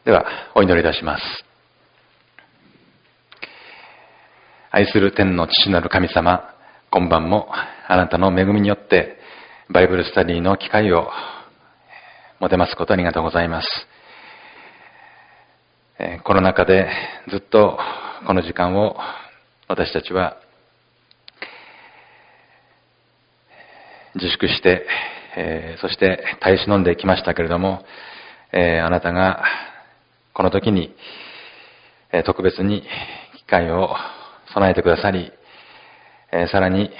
では、お祈りいたします。愛する天の父なる神様、今晩もあなたの恵みによって、バイブルスタディの機会を持てますことありがとうございます。コロナ禍でずっとこの時間を私たちは自粛して、そして耐え忍んできましたけれども、あなたがこの時に特別に機会を備えてくださり、さらに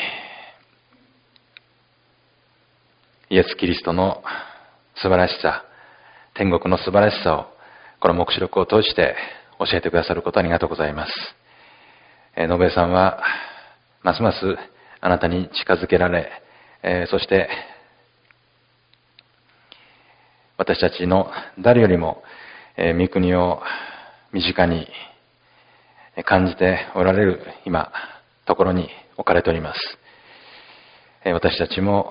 イエス・キリストの素晴らしさ、天国の素晴らしさをこの黙示録を通して教えてくださることありがとうございます。ノベさんはますますあなたに近づけられ、そして私たちの誰よりも御国を身近に感じておられる今ところに置かれております。私たちも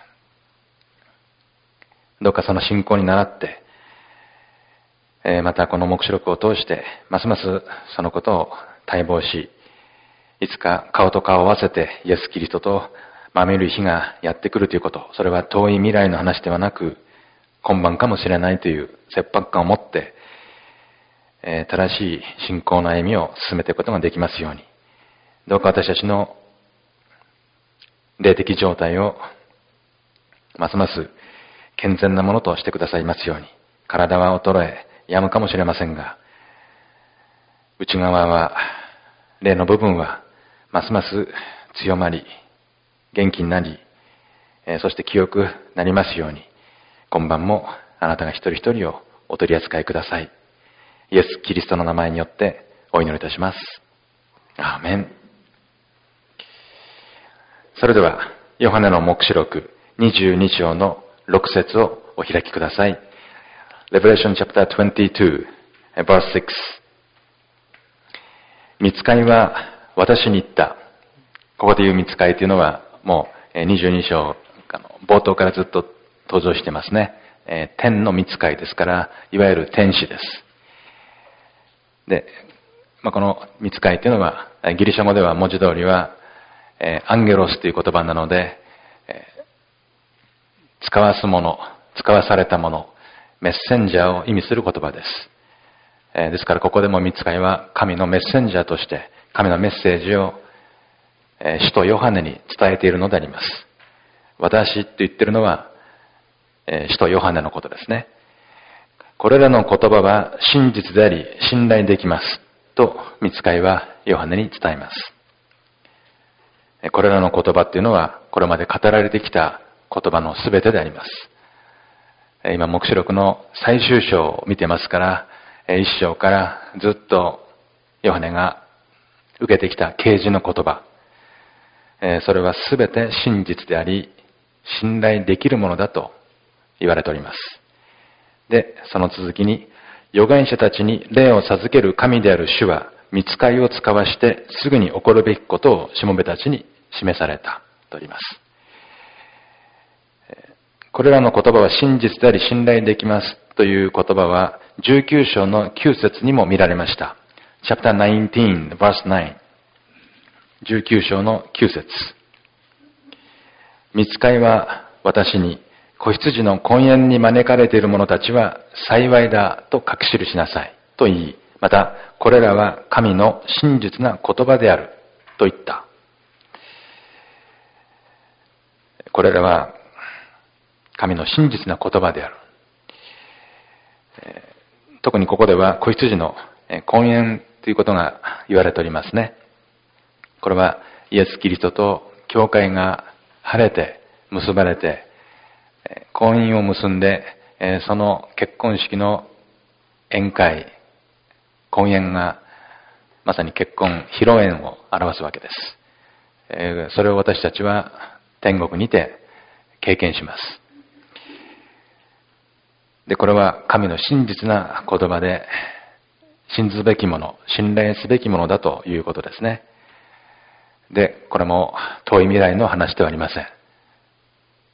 どうかその信仰に倣ってまたこの黙示録を通してますますそのことを待望し、いつか顔と顔を合わせてイエス・キリストと見る日がやってくるということ、それは遠い未来の話ではなく今晩かもしれないという切迫感を持って正しい信仰の歩みを進めていくことができますように、どうか私たちの霊的状態をますます健全なものとしてくださいますように。体は衰え病むかもしれませんが、内側は霊の部分はますます強まり元気になり、そして清くなりますように、今晩もあなたが一人一人をお取り扱いください。イエス・キリストの名前によってお祈りいたします。アーメン。それではヨハネの黙示録22章の6節をお開きください。Revelation chapter 22 verse 6。御使いは私に言った。ここで言う御使いというのはもう22章冒頭からずっと登場してますね。天の御使いですから、いわゆる天使です。で、この御使いというのはギリシャ語では文字通りはアンゲロスという言葉なので、使わすもの、使わされたもの、メッセンジャーを意味する言葉です。ですからここでも御使いは神のメッセンジャーとして神のメッセージを使徒ヨハネに伝えているのであります。私と言っているのは使徒ヨハネのことですね。これらの言葉は真実であり信頼できますと御使いはヨハネに伝えます。これらの言葉っていうのはこれまで語られてきた言葉のすべてであります。今黙示録の最終章を見てますから、一章からずっとヨハネが受けてきた啓示の言葉、それはすべて真実であり信頼できるものだと言われております。で、その続きに、預言者たちに霊を授ける神である主は御使いを使わしてすぐに起こるべきことをしもべたちに示されたとあります。これらの言葉は真実であり信頼できますという言葉は19章の9節にも見られました。Chapter 19 verse 9。19章の9節。御使いは私に、子羊の婚宴に招かれている者たちは幸いだと書き記しなさいと言い、またこれらは神の真実な言葉であると言った。これらは神の真実な言葉である。特にここでは子羊の婚宴ということが言われておりますね。これはイエス・キリストと教会が晴れて結ばれて婚姻を結んでその結婚式の宴会、婚宴がまさに結婚披露宴を表すわけです。それを私たちは天国にて経験します。で、これは神の真実な言葉で信ずべきもの、信頼すべきものだということですね。で、これも遠い未来の話ではありません。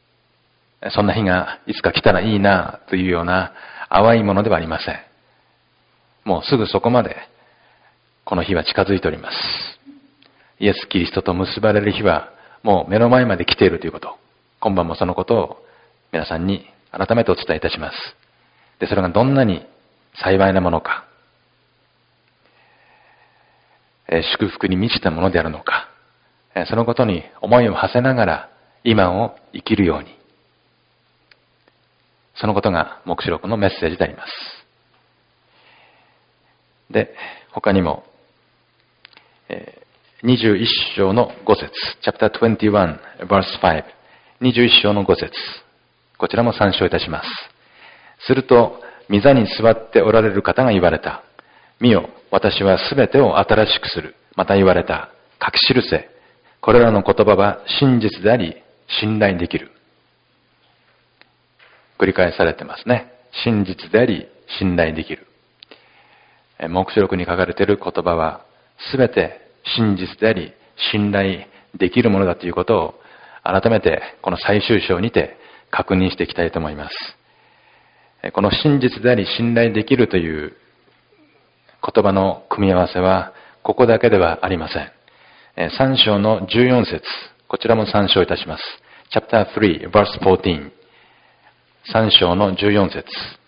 そんな日がいつか来たらいいなというような淡いものではありません。 もうすぐそこまでこの日は近づいております。イエス・キリストと結ばれる日はもう目の前まで来ているということ。今晩もそのことを皆さんに改めてお伝えいたします。で、それがどんなに幸いなものか、祝福に満ちたものであるのか、そのことに思いを馳せながら今を生きるように、そのことが黙示録のメッセージであります。で、他にも、21章の5節 Chapter 21 verse 5 21章の5節、こちらも参照いたします。すると、御座に座っておられる方が言われた。見よ、私はすべてを新しくする。また言われた。書き記せ。これらの言葉は真実であり、信頼できる。繰り返されてますね。真実であり、信頼できる。黙示録に書かれている言葉は、すべて真実であり、信頼できるものだということを、改めてこの最終章にて確認していきたいと思います。この真実であり、信頼できるという言葉の組み合わせは、ここだけではありません。3章の14節、こちらも参照いたします。Chapter 3, verse 14。3章の14節。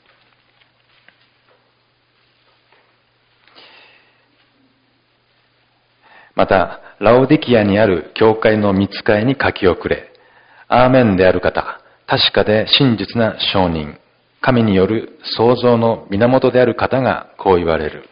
また、ラオディキアにある教会の御使いに書き送れ。アーメンである方、確かで真実な証人、神による創造の源である方がこう言われる。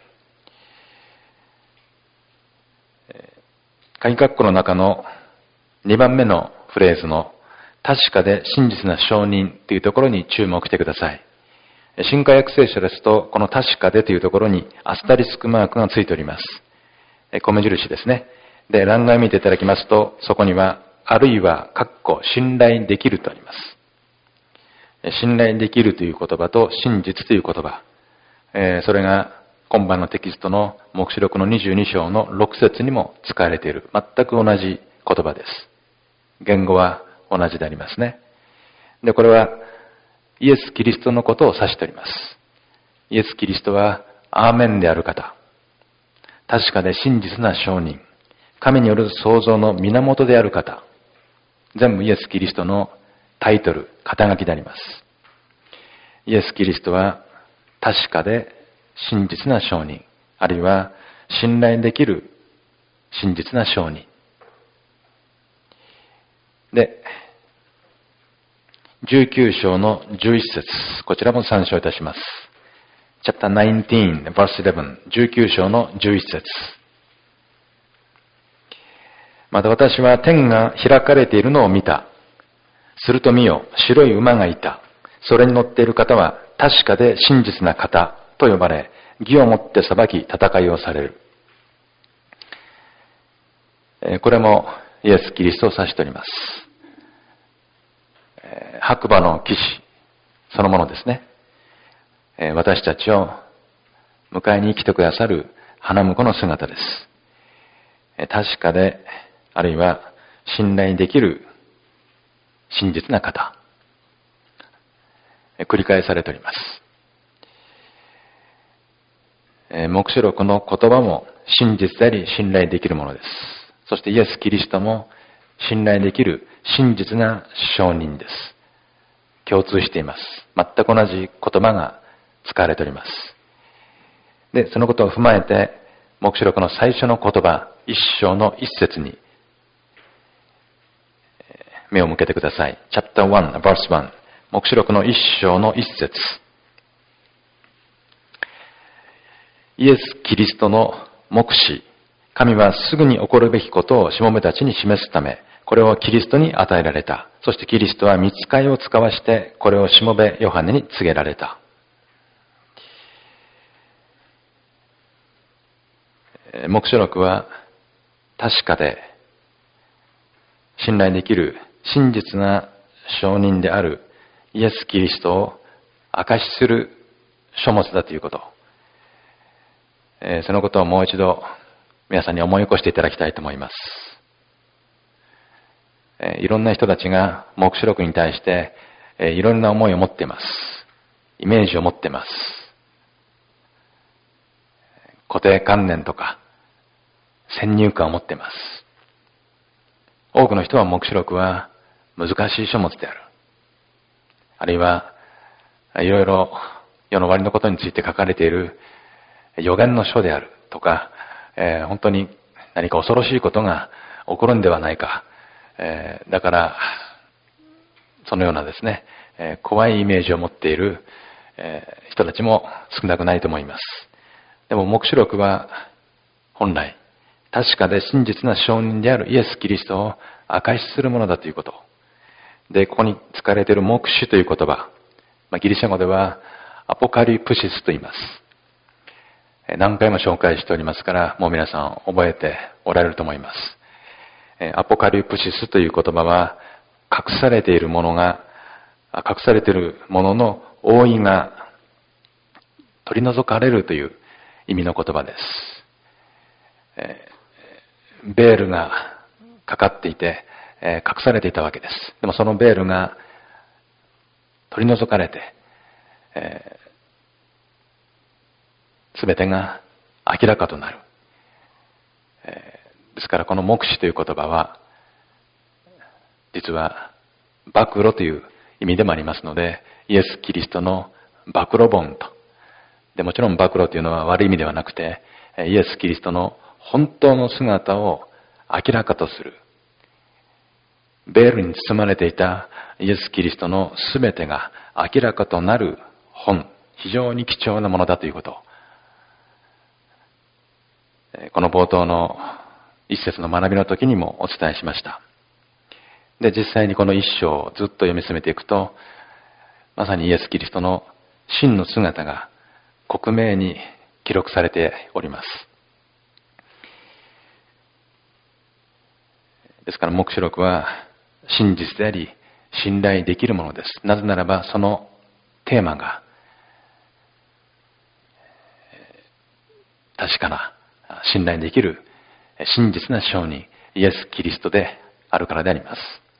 鍵括弧の中の2番目のフレーズの確かで真実な証人というところに注目してください。新海訳聖書ですと、この確かでというところにアスタリスクマークがついております。米印ですね。で、欄外見ていただきますと、そこには、あるいは、信頼できるとあります。信頼できるという言葉と真実という言葉。それが今晩のテキストの黙示録の22章の6節にも使われている。全く同じ言葉です。言語は同じでありますね。で、これはイエス・キリストのことを指しております。イエス・キリストはアーメンである方。確かで真実な証人。神による創造の源である方。全部イエス・キリストのタイトル、肩書きであります。イエス・キリストは確かで真実な証人、あるいは信頼できる真実な証人。で、19章の11節、こちらも参照いたします。Chapter 19, verse 11、19章の11節。また私は天が開かれているのを見た。すると見よ、白い馬がいた。それに乗っている方は確かで真実な方と呼ばれ、義をもって裁き戦いをされる。これもイエス・キリストを指しております。白馬の騎士そのものですね。私たちを迎えに来てくださる花婿の姿です。確かで、あるいは信頼できる真実な方。繰り返されております。黙示録の言葉も真実であり信頼できるものです。そしてイエス・キリストも信頼できる真実な証人です。共通しています。全く同じ言葉が使われております。で、そのことを踏まえて、黙示録の最初の言葉、一章の一節に目を向けてください。Chapter 1, verse 1。黙示録の一章の一節。イエス・キリストの黙示。神はすぐに起こるべきことをしもべたちに示すため、これをキリストに与えられた。そしてキリストは御使いを使わして、これをしもべヨハネに告げられた。黙示録は確かで信頼できる真実な証人であるイエス・キリストを証しする書物だということ。そのことをもう一度皆さんに思い起こしていただきたいと思います。いろんな人たちが黙示録に対していろんな思いを持っています。イメージを持っています。 固定観念とか先入観を持っています。多くの人は黙示録は難しい書物である。あるいはいろいろ世の終わりのことについて書かれている予言の書であるとか、本当に何か恐ろしいことが起こるんではないか。だからそのようなですね、怖いイメージを持っている、人たちも少なくないと思います。でも黙示録は本来確かで真実な証人であるイエス・キリストを証しするものだということ。で、ここに使われている黙示という言葉、ギリシャ語ではアポカリプシスと言います。何回も紹介しておりますから、もう皆さん覚えておられると思います。アポカリプシスという言葉は、隠されているものの覆いが取り除かれるという意味の言葉です。ベールがかかっていて、隠されていたわけです。でもそのベールが取り除かれて、すべてが明らかとなる。ですからこの黙示という言葉は、実は暴露という意味でもありますので、イエス・キリストの暴露本と。で、もちろん暴露というのは悪い意味ではなくて、イエス・キリストの本当の姿を明らかとする。ベールに包まれていたイエス・キリストのすべてが明らかとなる本、非常に貴重なものだということ。この冒頭の一節の学びの時にもお伝えしました。で、実際にこの一章をずっと読み進めていくと、まさにイエス・キリストの真の姿が克明に記録されております。ですから黙示録は真実であり信頼できるものです。なぜならばそのテーマが確かな信頼できる真実な証人イエス・キリストであるからであります。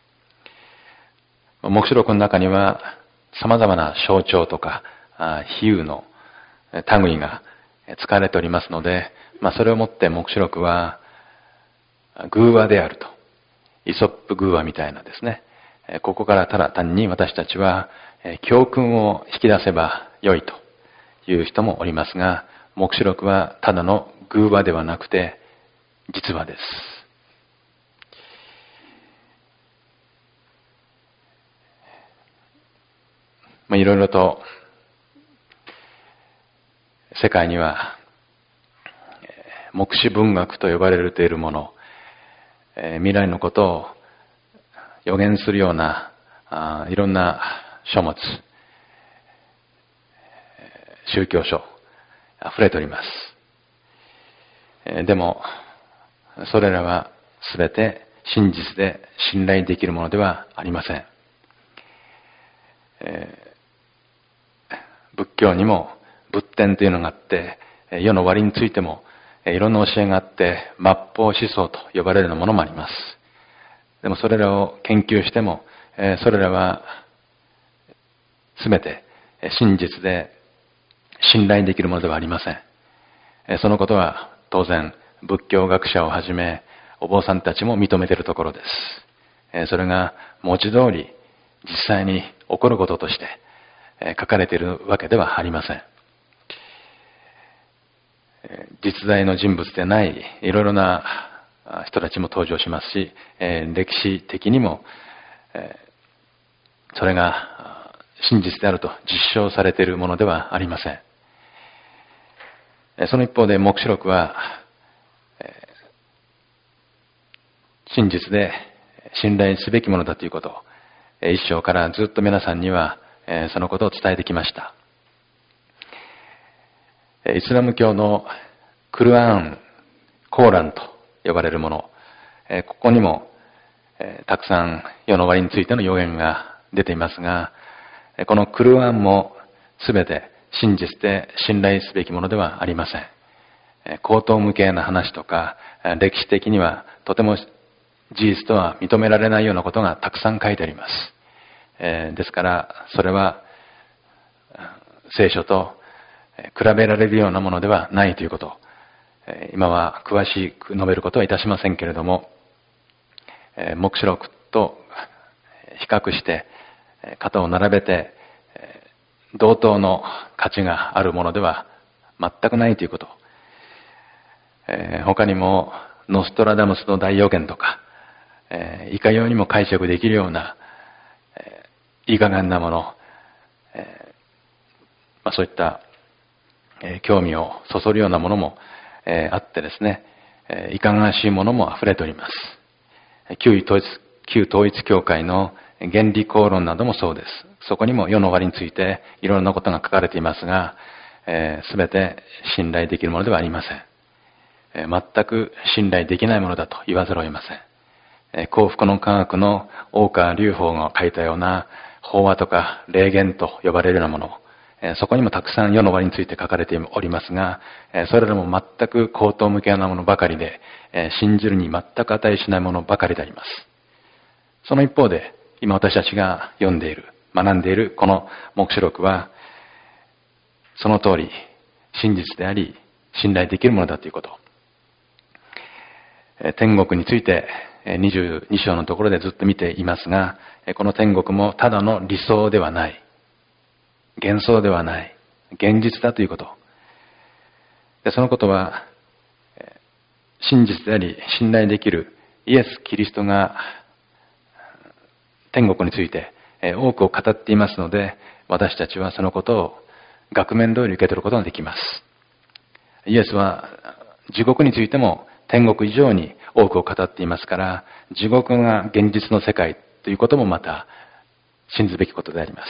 黙示録の中には様々な象徴とか比喩の類が使われておりますので、それをもって黙示録は偶話であると。イソップ偶話みたいなですね。ここからただ単に私たちは教訓を引き出せば良いという人もおりますが、黙示録はただの偶話ではなくて実話です。いろいろと世界には黙示文学と呼ばれているもの、未来のことを予言するようないろんな書物、宗教書溢れております。でもそれらはすべて真実で信頼できるものではありません。仏教にも仏典というのがあって、世の終わりについてもいろんな教えがあって、末法思想と呼ばれるようなものもあります。でもそれらを研究しても、それらはすべて真実で信頼できるものではありません。そのことは当然仏教学者をはじめお坊さんたちも認めているところです。それが文字通り実際に起こることとして書かれているわけではありません。実在の人物でないいろいろな人たちも登場しますし、歴史的にもそれが真実であると実証されているものではありません。その一方で黙示録は真実で信頼すべきものだということを一章からずっと皆さんにはそのことを伝えてきました。イスラム教のクルアーン、コーランと呼ばれるもの、ここにもたくさん世の終わりについての予言が出ていますが、このクルアーンもすべて真実で信頼すべきものではありません。口頭無形な話とか、歴史的にはとても事実とは認められないようなことがたくさん書いてあります。ですからそれは聖書と比べられるようなものではないということを今は詳しく述べることはいたしませんけれども、黙示録と比較して肩を並べて同等の価値があるものでは全くないということ。他にもノストラダムスの大予言とか、いかようにも解釈できるような、いい加減なもの、そういった興味をそそるようなものもあってですね、いかがわしいものも溢れております。旧統一教会の原理講論などもそうです。そこにも世の終わりについていろいろなことが書かれていますが、すべて信頼できるものではありません。全く信頼できないものだと言わざるを得ません。幸福の科学の大川隆法が書いたような法話とか霊言と呼ばれるようなもの、そこにもたくさん世の終わりについて書かれておりますが、それらも全く口頭無形なものばかりで、信じるに全く値しないものばかりであります。その一方で、今私たちが読んでいる、学んでいるこの黙示録は、その通り真実であり、信頼できるものだということ。天国について22章のところでずっと見ていますが、この天国もただの理想ではない。幻想ではない。現実だということ。でそのことは、真実であり、信頼できるイエス・キリストが天国について多くを語っていますので、私たちはそのことを額面通り受け取ることができます。イエスは地獄についても天国以上に多くを語っていますから、地獄が現実の世界ということもまた信ずべきことであります。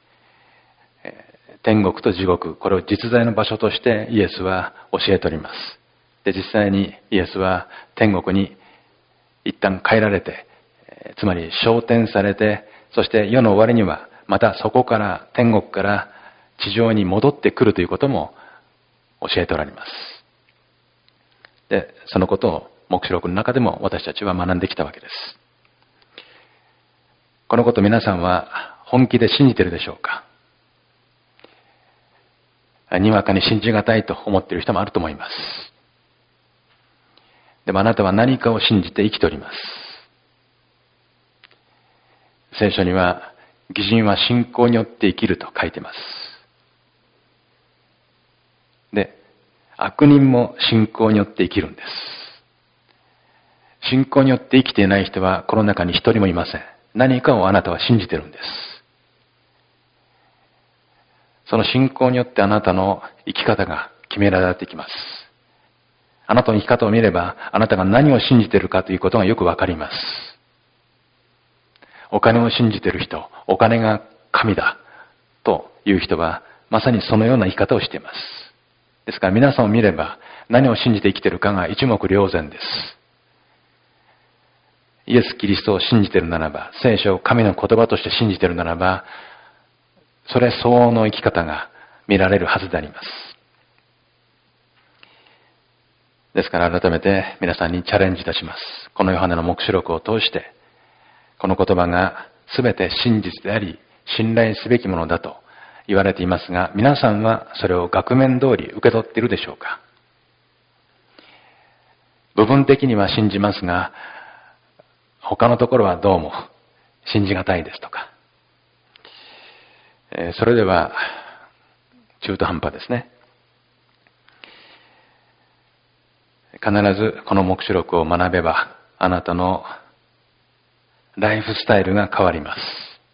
天国と地獄、これを実在の場所としてイエスは教えております。で、実際にイエスは天国に一旦帰られて、つまり昇天されて、そして世の終わりにはまたそこから天国から地上に戻ってくるということも教えておられます。で、そのことを黙示録の中でも私たちは学んできたわけです。このこと皆さんは本気で信じているでしょうか？にわかに信じがたいと思っている人もあると思います。でもあなたは何かを信じて生きております。聖書には、義人は信仰によって生きると書いています。で、悪人も信仰によって生きるんです。信仰によって生きていない人はこの中に一人もいません。何かをあなたは信じているんです。その信仰によってあなたの生き方が決められてきます。あなたの生き方を見れば、あなたが何を信じているかということがよくわかります。お金を信じている人、お金が神だという人は、まさにそのような生き方をしています。ですから皆さんを見れば、何を信じて生きているかが一目瞭然です。イエス・キリストを信じているならば、聖書を神の言葉として信じているならば、それ相応の生き方が見られるはずであります。ですから改めて皆さんにチャレンジいたします。このヨハネの黙示録を通して、この言葉が全て真実であり、信頼すべきものだと言われていますが、皆さんはそれを額面通り受け取っているでしょうか？部分的には信じますが、他のところはどうも信じがたいですとか、それでは中途半端ですね。必ずこの黙示録を学べば、あなたのライフスタイルが変わります。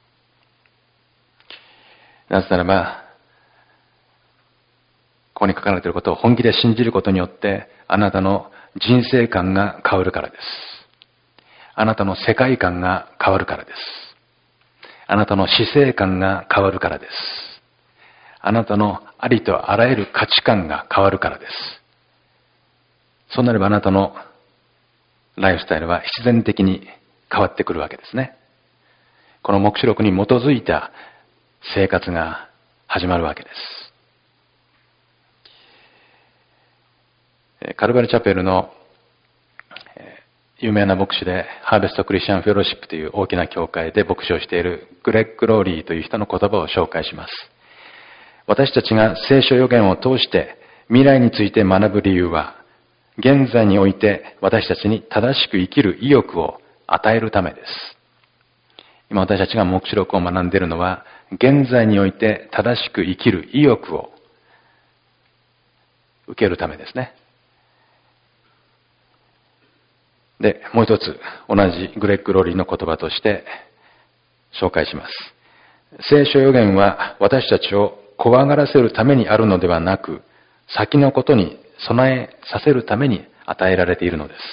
なぜならば、ここに書かれていることを本気で信じることによって、あなたの人生観が変わるからです。あなたの世界観が変わるからです。あなたの死生観が変わるからです。あなたのありとあらゆる価値観が変わるからです。そうなればあなたのライフスタイルは必然的に変わってくるわけですね。この黙示録に基づいた生活が始まるわけです。カルバルチャペルの有名な牧師でハーベストクリスチャンフェローシップという大きな教会で牧師をしているグレッグ・ローリーという人の言葉を紹介します。私たちが聖書預言を通して未来について学ぶ理由は、 現在において私たちに正しく生きる意欲を与えるためです。今私たちが黙示録を学んでいるのは、現在において正しく生きる意欲を受けるためですね。で、もう一つ、同じグレッグ・ロリーの言葉として紹介します。聖書預言は私たちを怖がらせるためにあるのではなく、先のことに備えさせるために与えられているのです。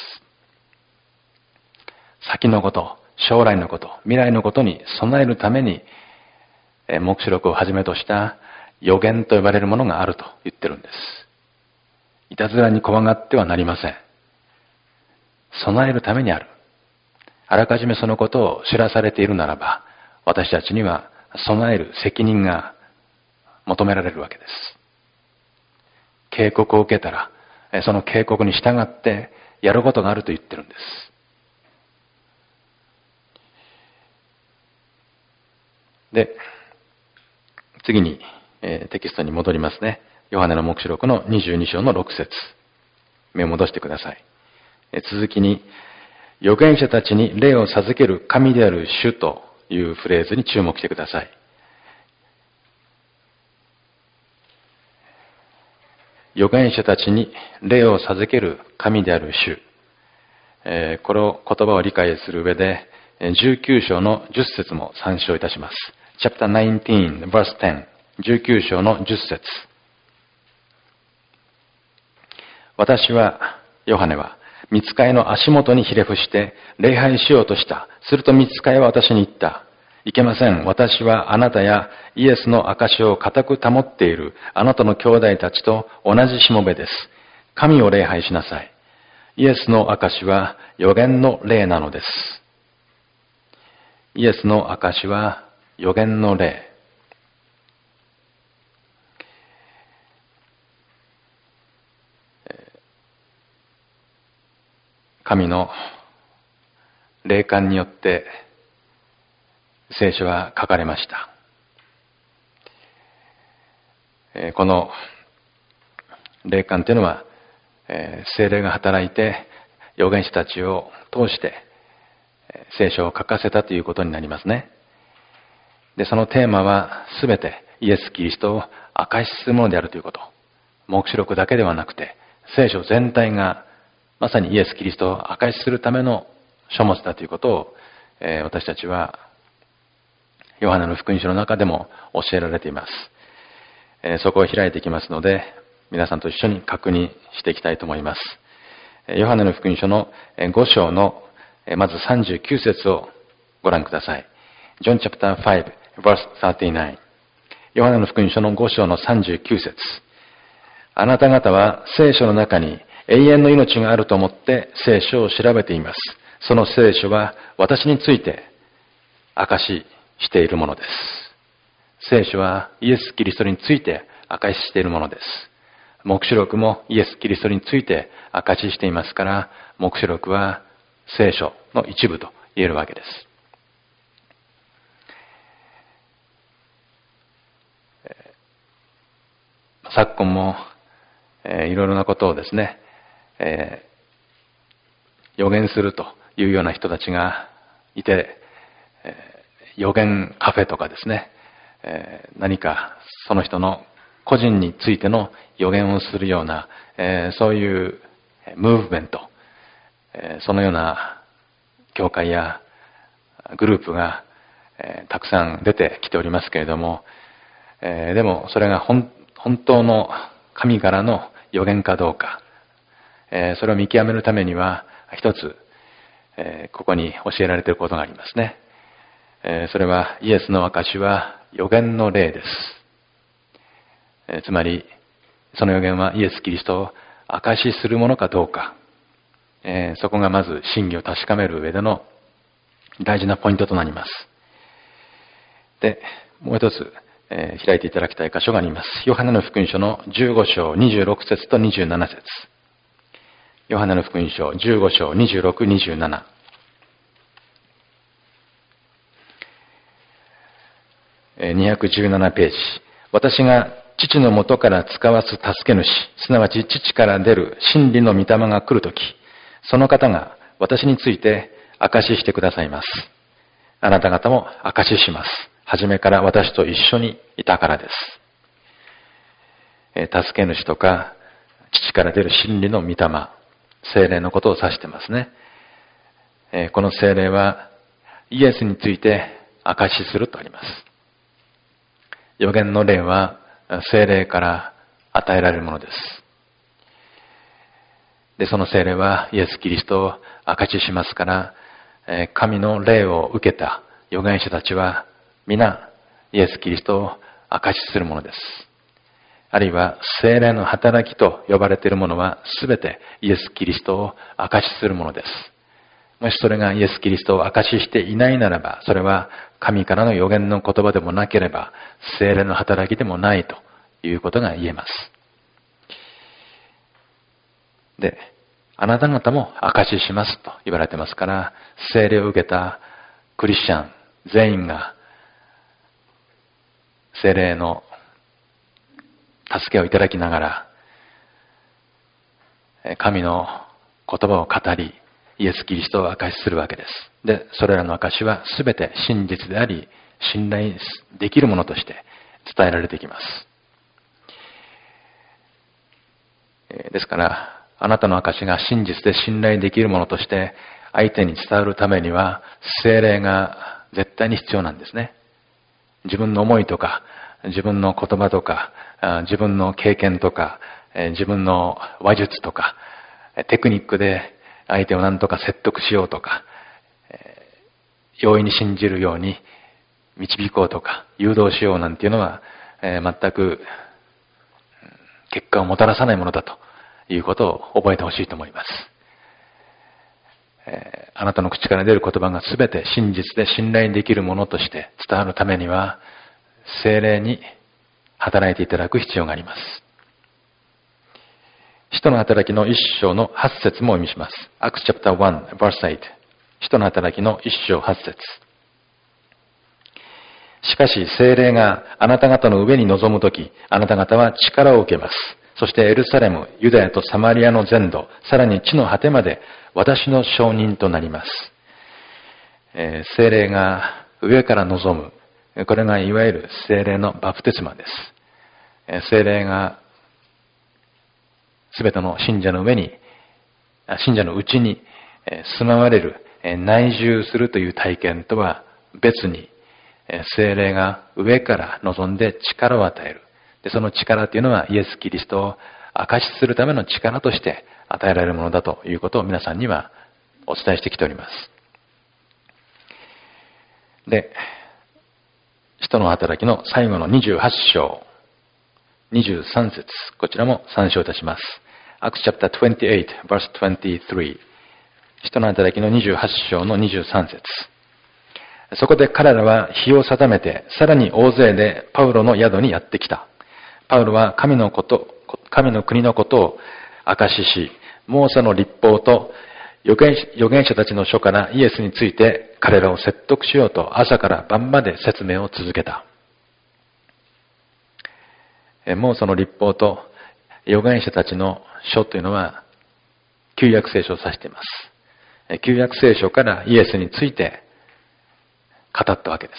先のこと、将来のこと、未来のことに備えるために、黙示録をはじめとした預言と呼ばれるものがあると言ってるんです。いたずらに怖がってはなりません。備えるためにある。あらかじめそのことを知らされているならば、私たちには備える責任が求められるわけです。警告を受けたら、その警告に従ってやることがあると言ってるんです。で、次に、テキストに戻りますね。ヨハネの黙示録の22章の6節。目を戻してください。続きに、預言者たちに霊を授ける神である主というフレーズに注目してください。預言者たちに霊を授ける神である主。この言葉を理解する上で、19章の10節も参照いたします。Chapter 19, verse 10。19章の10節。私は、ヨハネは、御使いの足元にひれ伏して礼拝しようとした。すると御使いは私に言った。いけません。私はあなたやイエスの証を固く保っているあなたの兄弟たちと同じしもべです。神を礼拝しなさい。イエスの証は預言の霊なのです。イエスの証は預言の霊。神の霊感によって聖書は書かれました。この霊感というのは、聖霊が働いて預言者たちを通して聖書を書かせたということになりますね。で、そのテーマはすべてイエス・キリストを証しするものであるということ。黙示録だけではなくて、聖書全体がまさにイエス・キリストを証しするための書物だということを、私たちはヨハネの福音書の中でも教えられています。そこを開いていきますので、皆さんと一緒に確認していきたいと思います。ヨハネの福音書の5章のまず39節をご覧ください。John chapter 5, verse 39。ヨハネの福音書の5章の39節。あなた方は聖書の中に永遠の命があると思って聖書を調べています。その聖書は私について証ししているものです。聖書はイエス・キリストについて証ししているものです。黙示録もイエス・キリストについて証ししていますから、黙示録は聖書の一部と言えるわけです。昨今も、いろいろなことをですね、予言するというような人たちがいて、予言カフェとかですね、何かその人の個人についての予言をするような、そういうムーブメント、そのような教会やグループが、たくさん出てきておりますけれども、でもそれが本当の神からの予言かどうか、それを見極めるためには一つ、ここに教えられていることがありますね。それはイエスの証は預言の霊です。つまりその預言はイエス・キリストを証しするものかどうか、そこがまず真偽を確かめる上での大事なポイントとなります。で、もう一つ、開いていただきたい箇所があります。ヨハネの福音書の15章26節と27節。ヨハネの福音書15章26、27。217ページ。私が父の元から使わす助け主、すなわち父から出る真理の御霊が来るとき、その方が私について証ししてくださいます。あなた方も証しします。初めから私と一緒にいたからです。助け主とか、父から出る真理の御霊、聖霊のことを指してますね。この聖霊はイエスについて証しするとあります。預言の霊は聖霊から与えられるものです。で、その聖霊はイエス・キリストを証ししますから、神の霊を受けた預言者たちは皆イエス・キリストを証しするものです。あるいは聖霊の働きと呼ばれているものはすべてイエス・キリストを証しするものです。もしそれがイエス・キリストを証ししていないならば、それは神からの預言の言葉でもなければ、聖霊の働きでもないということが言えます。で、あなた方も証ししますと言われてますから、聖霊を受けたクリスチャン全員が聖霊の助けをいただきながら、神の言葉を語り、イエス・キリストを証しするわけです。で、それらの証しはすべて真実であり、信頼できるものとして伝えられてきます。ですから、あなたの証しが真実で信頼できるものとして相手に伝わるためには、聖霊が絶対に必要なんですね。自分の思いとか、自分の言葉とか、自分の経験とか、自分の話術とか、テクニックで相手を何とか説得しようとか、容易に信じるように導こうとか、誘導しようなんていうのは、全く結果をもたらさないものだということを覚えてほしいと思います。あなたの口から出る言葉がすべて真実で信頼できるものとして伝わるためには、聖霊に働いていただく必要があります。使徒の働きの1章の8節もお読みします。Acts chapter 1 verse 8。使徒の働きの1章8節。しかし聖霊があなた方の上に臨むとき、あなた方は力を受けます。そしてエルサレム、ユダヤとサマリアの全土、さらに地の果てまで私の証人となります。聖霊が上から臨む。これがいわゆる聖霊のバプテスマです。聖霊がすべての信者の上に、信者のうちに住まわれる、内住するという体験とは別に、聖霊が上から望んで力を与える。で、その力というのはイエス・キリストを証しするための力として与えられるものだということを皆さんにはお伝えしてきております。で、使徒の働きの最後の28章、23節、こちらも参照いたします。Acts chapter 28 verse 23。使徒の働きの28章の23節。そこで彼らは日を定めて、さらに大勢でパウロの宿にやってきた。パウロは神の国のことを証しし、モーセの律法と預言者たちの書からイエスについて彼らを説得しようと朝から晩まで説明を続けた。モーセの律法と預言者たちの書というのは旧約聖書を指しています。旧約聖書からイエスについて語ったわけです。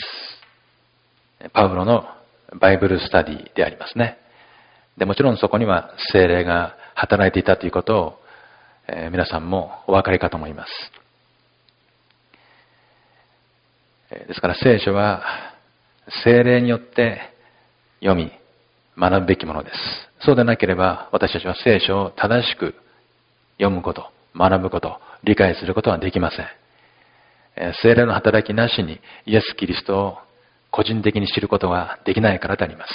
パウロのバイブルスタディでありますね。で、もちろんそこには聖霊が働いていたということを、皆さんもお分かりかと思います。ですから聖書は聖霊によって読み学ぶべきものです。そうでなければ私たちは聖書を正しく読むこと、学ぶこと、理解することはできません。聖霊の働きなしにイエス・キリストを個人的に知ることができないからであります。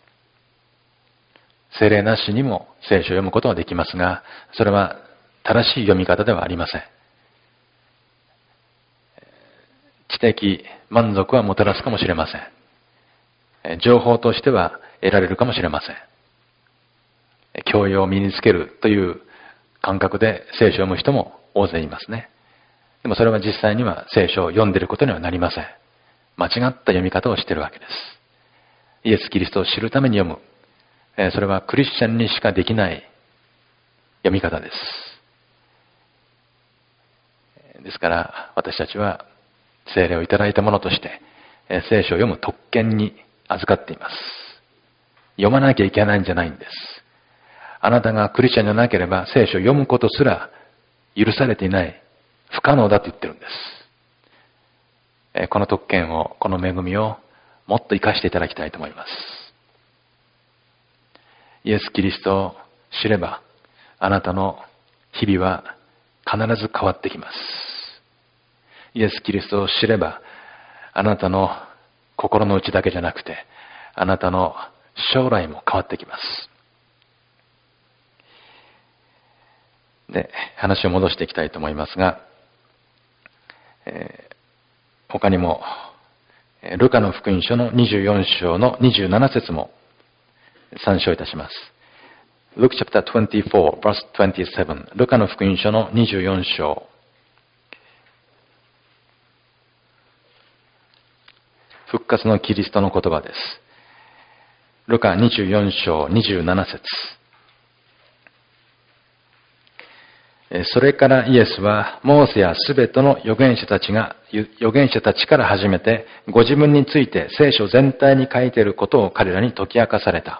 聖霊なしにも聖書を読むことはできますが、それは正しい読み方ではありません。知的満足はもたらすかもしれません。情報としては得られるかもしれません。教養を身につけるという感覚で聖書を読む人も大勢いますね。でもそれは実際には聖書を読んでいることにはなりません。間違った読み方をしているわけです。イエス・キリストを知るために読む。 それはクリスチャンにしかできない読み方です。ですから私たちは聖霊をいただいたものとして聖書を読む特権に預かっています。読まなきゃいけないんじゃないんです。あなたがクリスチャンじゃなければ聖書を読むことすら許されていない、不可能だと言ってるんです。この特権を、この恵みをもっと生かしていただきたいと思います。イエス・キリストを知ればあなたの日々は必ず変わってきます。イエス・キリストを知ればあなたの心の内だけじゃなくてあなたの将来も変わってきます。で、話を戻していきたいと思いますが、他にもルカの福音書の24章の27節も参照いたします。Luke chapter 24 verse 27、ルカの福音書の24章、復活のキリストの言葉です。ルカ24章27節。それからイエスはモーセやすべての預言者たちから始めてご自分について聖書全体に書いていることを彼らに解き明かされた。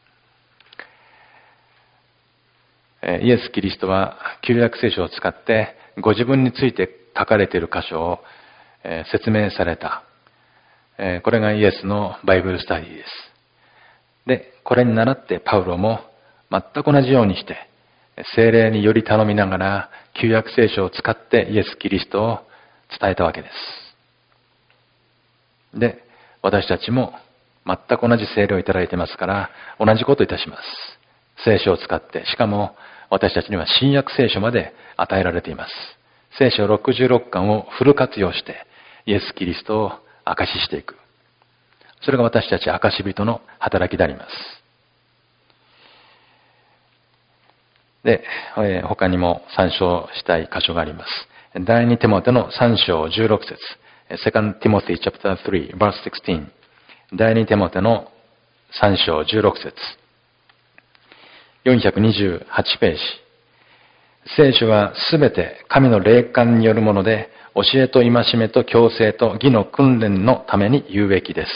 イエス・キリストは旧約聖書を使ってご自分について書かれている箇所を説明された。これがイエスのバイブルスタディです。で、これに倣ってパウロも全く同じようにして聖霊により頼みながら旧約聖書を使ってイエス・キリストを伝えたわけです。で、私たちも全く同じ聖霊をいただいてますから同じことをいたします。聖書を使って、しかも私たちには新約聖書まで与えられています。聖書66巻をフル活用してイエス・キリストを証ししていく。それが私たち証人の働きであります。で、他にも参照したい箇所があります。第2テモテの3章16節。2 Timothy chapter 3 verse 16。第2テモテの3章16節。428ページ。聖書はすべて神の霊感によるもので、教えと戒めと矯正と義の訓練のために有益です。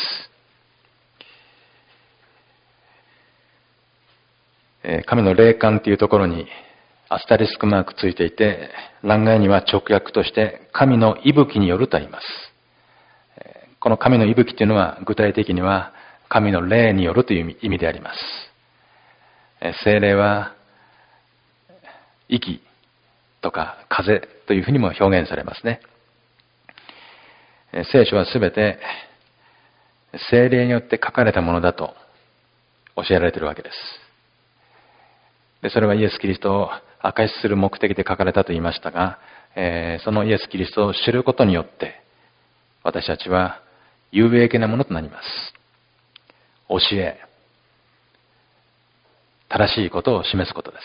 神の霊感というところにアスタリスクマークついていて、欄外には直訳として神の息吹によると言います。この神の息吹というのは具体的には神の霊によるという意味であります。聖霊は息とか風というふうにも表現されますね。聖書はすべて聖霊によって書かれたものだと教えられているわけです。で、それはイエス・キリストを証しする目的で書かれたと言いましたが、そのイエス・キリストを知ることによって私たちは有益なものとなります。教え、正しいことを示すことです。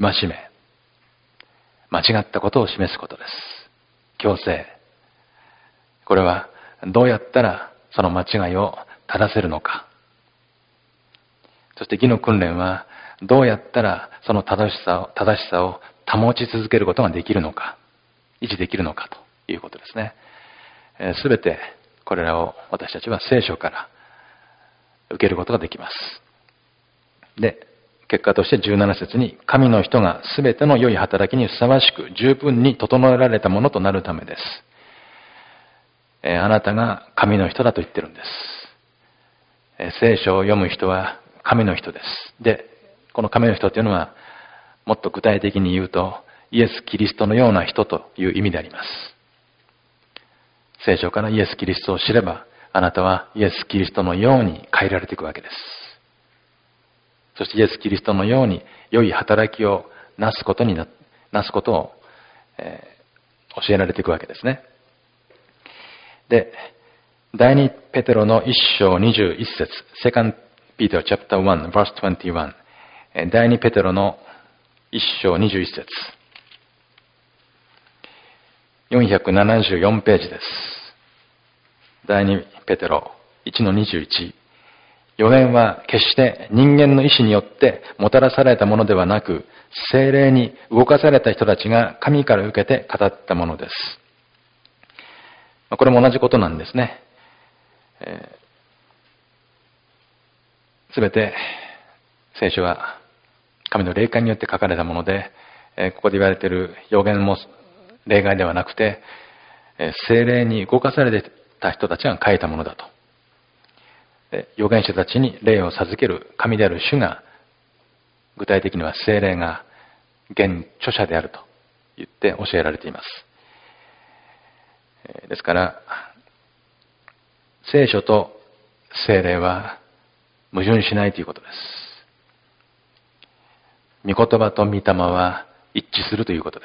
戒め、間違ったことを示すことです。矯正、これはどうやったらその間違いを正せるのか。そして義の訓練はどうやったらその正しさを保ち続けることができるのか、維持できるのかということですね。すべてこれらを私たちは聖書から受けることができます。で、結果として17節に、神の人がすべての良い働きにふさわしく十分に整えられたものとなるためです。あなたが神の人だと言ってるんです。聖書を読む人は神の人です。で、この神の人というのはもっと具体的に言うとイエス・キリストのような人という意味であります。聖書からイエス・キリストを知ればあなたはイエス・キリストのように変えられていくわけです。そしてイエス・キリストのように良い働きをなすことを、教えられていくわけですね。で、第2ペテロの1章21節、2 Peter chapter 1 verse 21、第2ペテロの1章21節、474ページです。第2ペテロ1の21、 預言は決して人間の意志によってもたらされたものではなく、聖霊に動かされた人たちが神から受けて語ったものです。これも同じことなんですね。すべて聖書は神の霊感によって書かれたもので、ここで言われている預言も例外ではなくて、聖霊に動かされた人たちが書いたものだと。預言者たちに霊を授ける神である主が、具体的には聖霊が現著者であると言って教えられています。ですから、聖書と聖霊は矛盾しないということです。御言葉と御霊は一致するということです。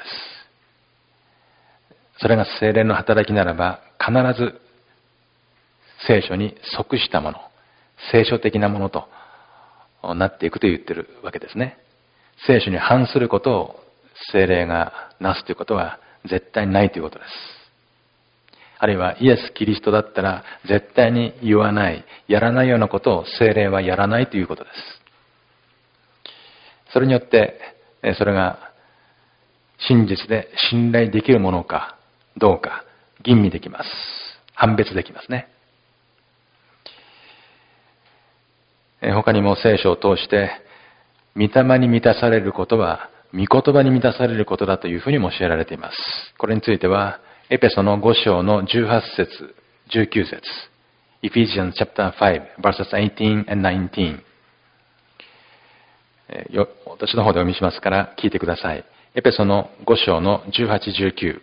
それが聖霊の働きならば、必ず聖書に即したもの、聖書的なものとなっていくと言っているわけですね。聖書に反することを聖霊がなすということは絶対ないということです。あるいはイエス・キリストだったら絶対に言わない、やらないようなことを聖霊はやらないということです。それによってそれが真実で信頼できるものかどうか吟味できます。判別できますね。他にも聖書を通して、御霊に満たされることは、御言葉に満たされることだというふうにも教えられています。これについては、エペソの5章の18節、19節、Ephesians chapter 5, verses 18 and 19。私の方でお読みしますから聞いてください。エペソの5章の18、19。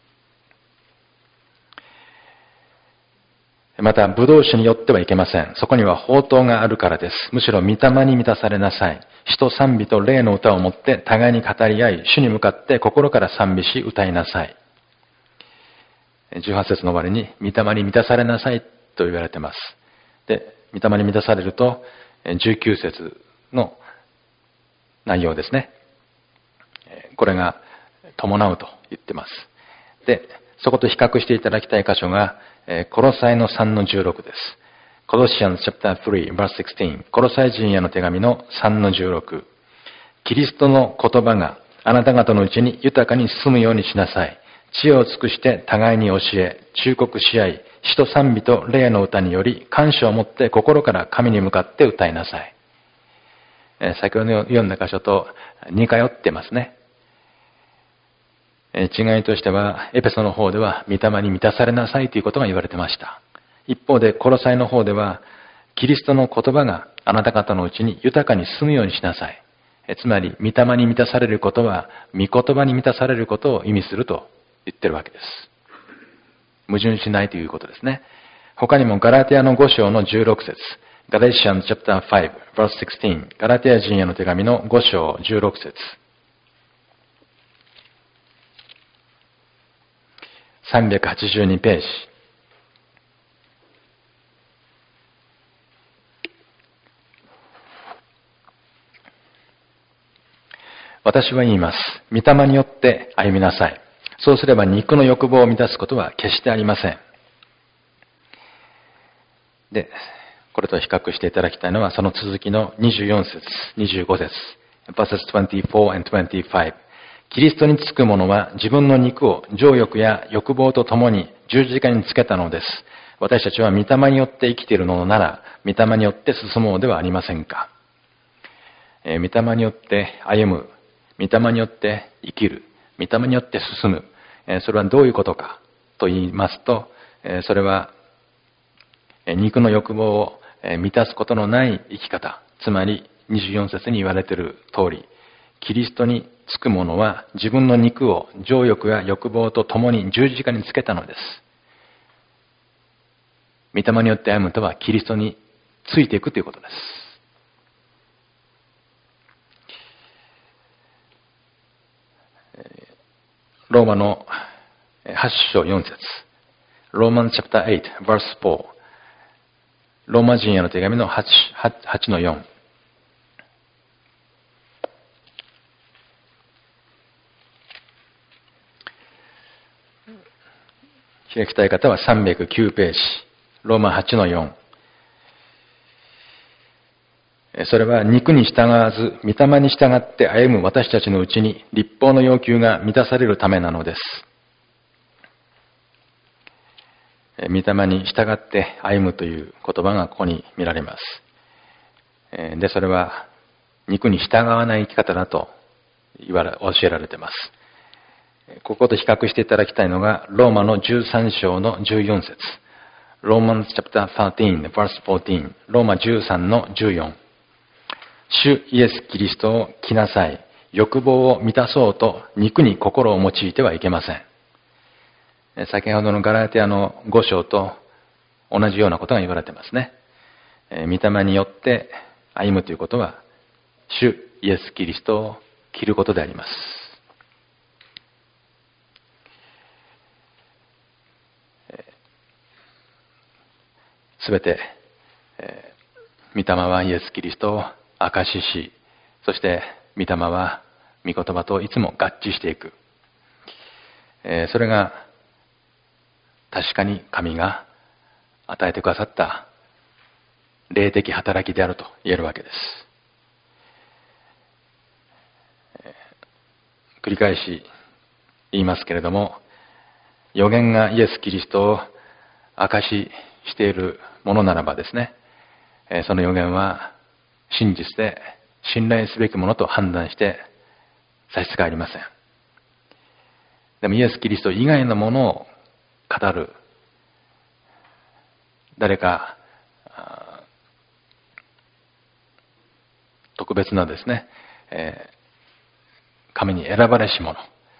また、ブドウ酒によってはいけません。そこには法灯があるからです。むしろ御霊に満たされなさい。詩と賛美と霊の歌をもって互いに語り合い、主に向かって心から賛美し歌いなさい。18節の終わりに、御霊に満たされなさいと言われています。で、御霊に満たされると、19節の内容ですね。これが伴うと言っています。で、そこと比較していただきたい箇所が、コロサイの3の16です。コロシアン chapter 3 verse 16。コロサイ人への手紙の3の16。キリストの言葉があなた方のうちに豊かに進むようにしなさい。知恵を尽くして互いに教え、忠告し合い、詩と賛美と霊の歌により感謝を持って心から神に向かって歌いなさい。先ほど読んだ箇所と似通ってますね。違いとしては、エペソの方では、御霊に満たされなさいということが言われてました。一方で、コロサイの方では、キリストの言葉があなた方のうちに豊かに進むようにしなさい。つまり、御霊に満たされることは、御言葉に満たされることを意味すると言ってるわけです。矛盾しないということですね。他にも、ガラテヤの5章の16節、Galatians chapter 5, verse 16、ガラテヤ人への手紙の5章16節、382ページ。私は言います。御霊によって歩みなさい。そうすれば肉の欲望を満たすことは決してありません。で、これと比較していただきたいのはその続きの24節、25節。verses 24 and 25。キリストにつく者は自分の肉を情欲や欲望とともに十字架につけたのです。私たちは御霊によって生きているのなら、御霊によって進もうではありませんか。御霊によって歩む、御霊によって生きる、御霊によって進む。それはどういうことかと言いますと、それは肉の欲望を満たすことのない生き方、つまり24節に言われている通り、キリストにつく者は自分の肉を情欲や欲望とともに十字架につけたのです。御霊によって歩むとはキリストについていくということです。ローマの8章4節、ローマンチャプター8 verse 4、ローマ人への手紙の 8の4。開きたい方は309ページ。ローマ8の4。 それは肉に従わず、御霊に従って歩む私たちのうちに律法の要求が満たされるためなのです。御霊に従って歩むという言葉がここに見られます。で、それは肉に従わない生き方だと教えられています。ここと比較していただきたいのが、ローマの13章の14節。Romans chapter 13, verse 14。ローマ13の14。主イエス・キリストを着なさい。欲望を満たそうと肉に心を用いてはいけません。先ほどのガラテヤの5章と同じようなことが言われていますね。御霊によって歩むということは、主イエス・キリストを着ることであります。すべて、御霊はイエス・キリストを証しし、そして御霊は御言葉といつも合致していく。それが確かに神が与えてくださった霊的働きであると言えるわけです。繰り返し言いますけれども、預言がイエス・キリストを証ししているものならばですね、その預言は真実で信頼すべきものと判断して差し支えありません。でもイエス・キリスト以外のものを語る誰か特別なですね、神に選ばれし者、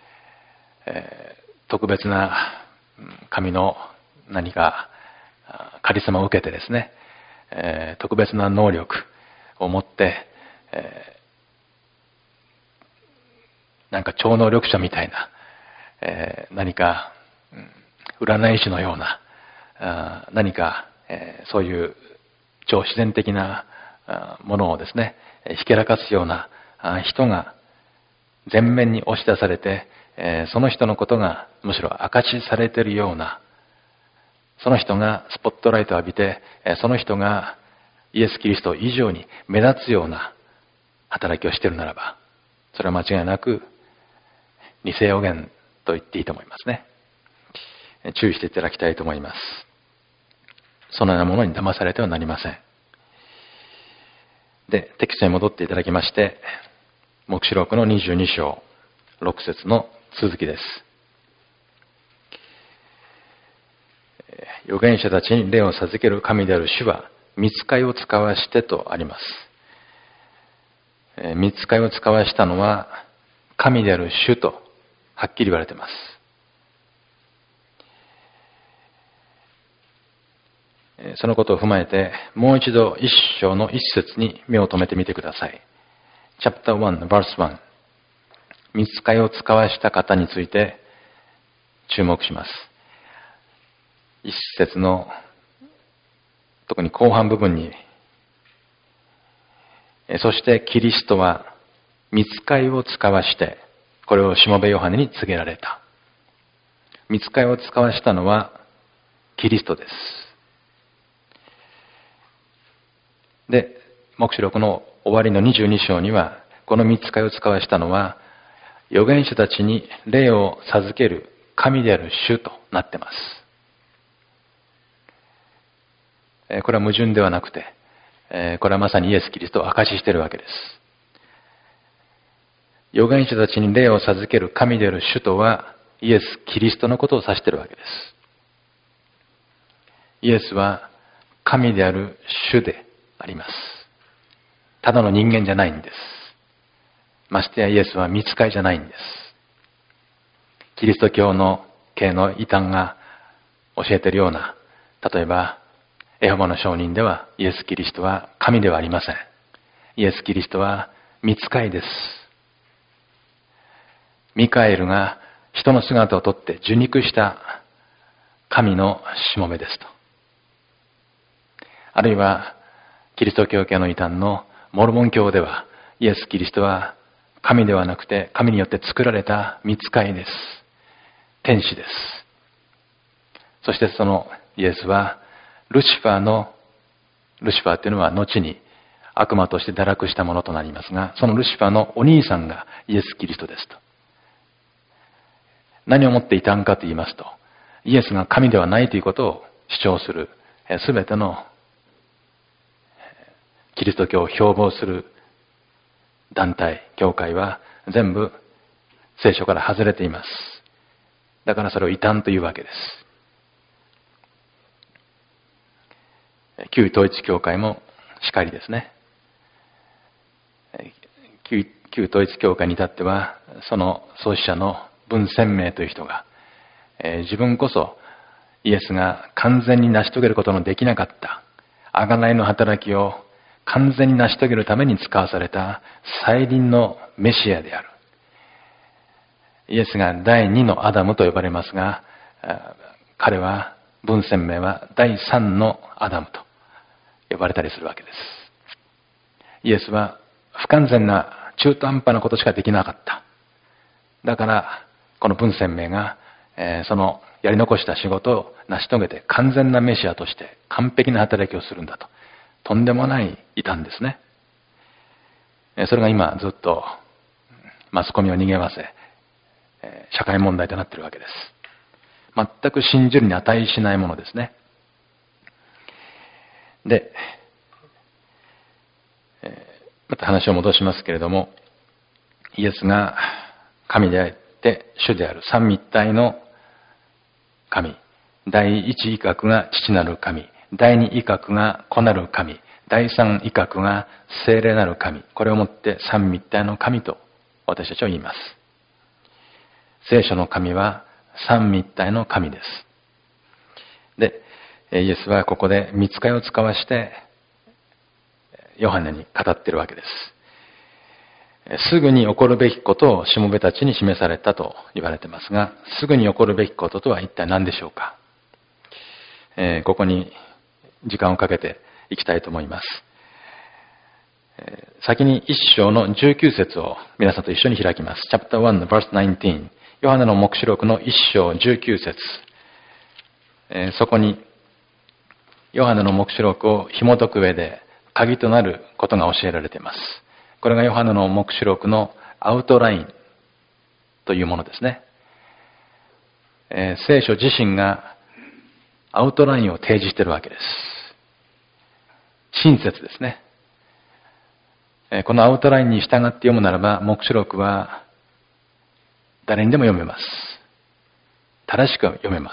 特別な神の何かカリスマを受けてですね、特別な能力を持って、なんか超能力者みたいな、何か占い師のような何か、そういう超自然的なものをですねひけらかすような人が前面に押し出されて、その人のことがむしろ証しされているような、その人がスポットライトを浴びて、その人がイエス・キリスト以上に目立つような働きをしているならば、それは間違いなく偽預言と言っていいと思いますね。注意していただきたいと思います。そのようなものに騙されてはなりません。で、テキストに戻っていただきまして、黙示録の22章6節の続きです。預言者たちに霊を授ける神である主は、御使いを使わしてとあります。御使いを使わしたのは、神である主とはっきり言われています。そのことを踏まえて、もう一度一章の一節に目を留めてみてください。Chapter 1, verse 1。御使いを使わした方について注目します。一節の特に後半部分に、そしてキリストは御使いを使わして、これをしもべヨハネに告げられた。御使いを使わしたのはキリストです。で、黙示録の終わりの22章には、この御使いを使わしたのは、預言者たちに霊を授ける神である主となっています。これは矛盾ではなくて、これはまさにイエス・キリストを証ししているわけです。預言者たちに霊を授ける神である主とは、イエス・キリストのことを指しているわけです。イエスは神である主であります。ただの人間じゃないんです。ましてやイエスは御使いじゃないんです。キリスト教の系の異端が教えているような、例えばエホバの証人ではイエス・キリストは神ではありません。イエス・キリストは御使いです。ミカエルが人の姿をとって受肉した神のしもべですと。あるいはキリスト教系の異端のモルモン教ではイエス・キリストは神ではなくて神によって作られた御使いです。天使です。そしてそのイエスはルシファーというのは後に悪魔として堕落したものとなりますが、そのルシファーのお兄さんがイエス・キリストですと。何をもって異端かと言いますと、イエスが神ではないということを主張する、すべてのキリスト教を標榜する団体、教会は全部聖書から外れています。だからそれを異端というわけです。旧統一教会もしかりですね。旧統一教会に至っては、その創始者の文鮮明という人が、自分こそイエスが完全に成し遂げることのできなかった贖いの働きを完全に成し遂げるために使わされた再臨のメシアである。イエスが第二のアダムと呼ばれますが、彼は、文鮮明は第三のアダムと呼ばれたりするわけです。イエスは不完全な中途半端なことしかできなかった。だから、この文鮮明が、そのやり残した仕事を成し遂げて完全なメシアとして完璧な働きをするんだと。とんでもない異端ですね。それが今ずっとマスコミを逃げわせ、社会問題となっているわけです。全く信じるに値しないものですね。で、また話を戻しますけれども、イエスが神であって主である三位一体の神、第一威嚇が父なる神、第二威嚇が子なる神、第三威嚇が聖霊なる神、これをもって三位一体の神と私たちは言います。聖書の神は三位一体の神です。で、イエスはここで御使いを使わしてヨハネに語っているわけです。すぐに起こるべきことをしもべたちに示されたと言われていますが、すぐに起こるべきこととは一体何でしょうか。ここに時間をかけていきたいと思います。先に一章の19節を皆さんと一緒に開きます。Chapter 1, verse 19。ヨハネの黙示録の一章19節。そこにヨハネの黙示録を紐解く上で鍵となることが教えられています。これがヨハネの黙示録のアウトラインというものですね。聖書自身がアウトラインを提示しているわけです。親切ですね。このアウトラインに従って読むならば、黙示録は誰にでも読めます。正しく読めます。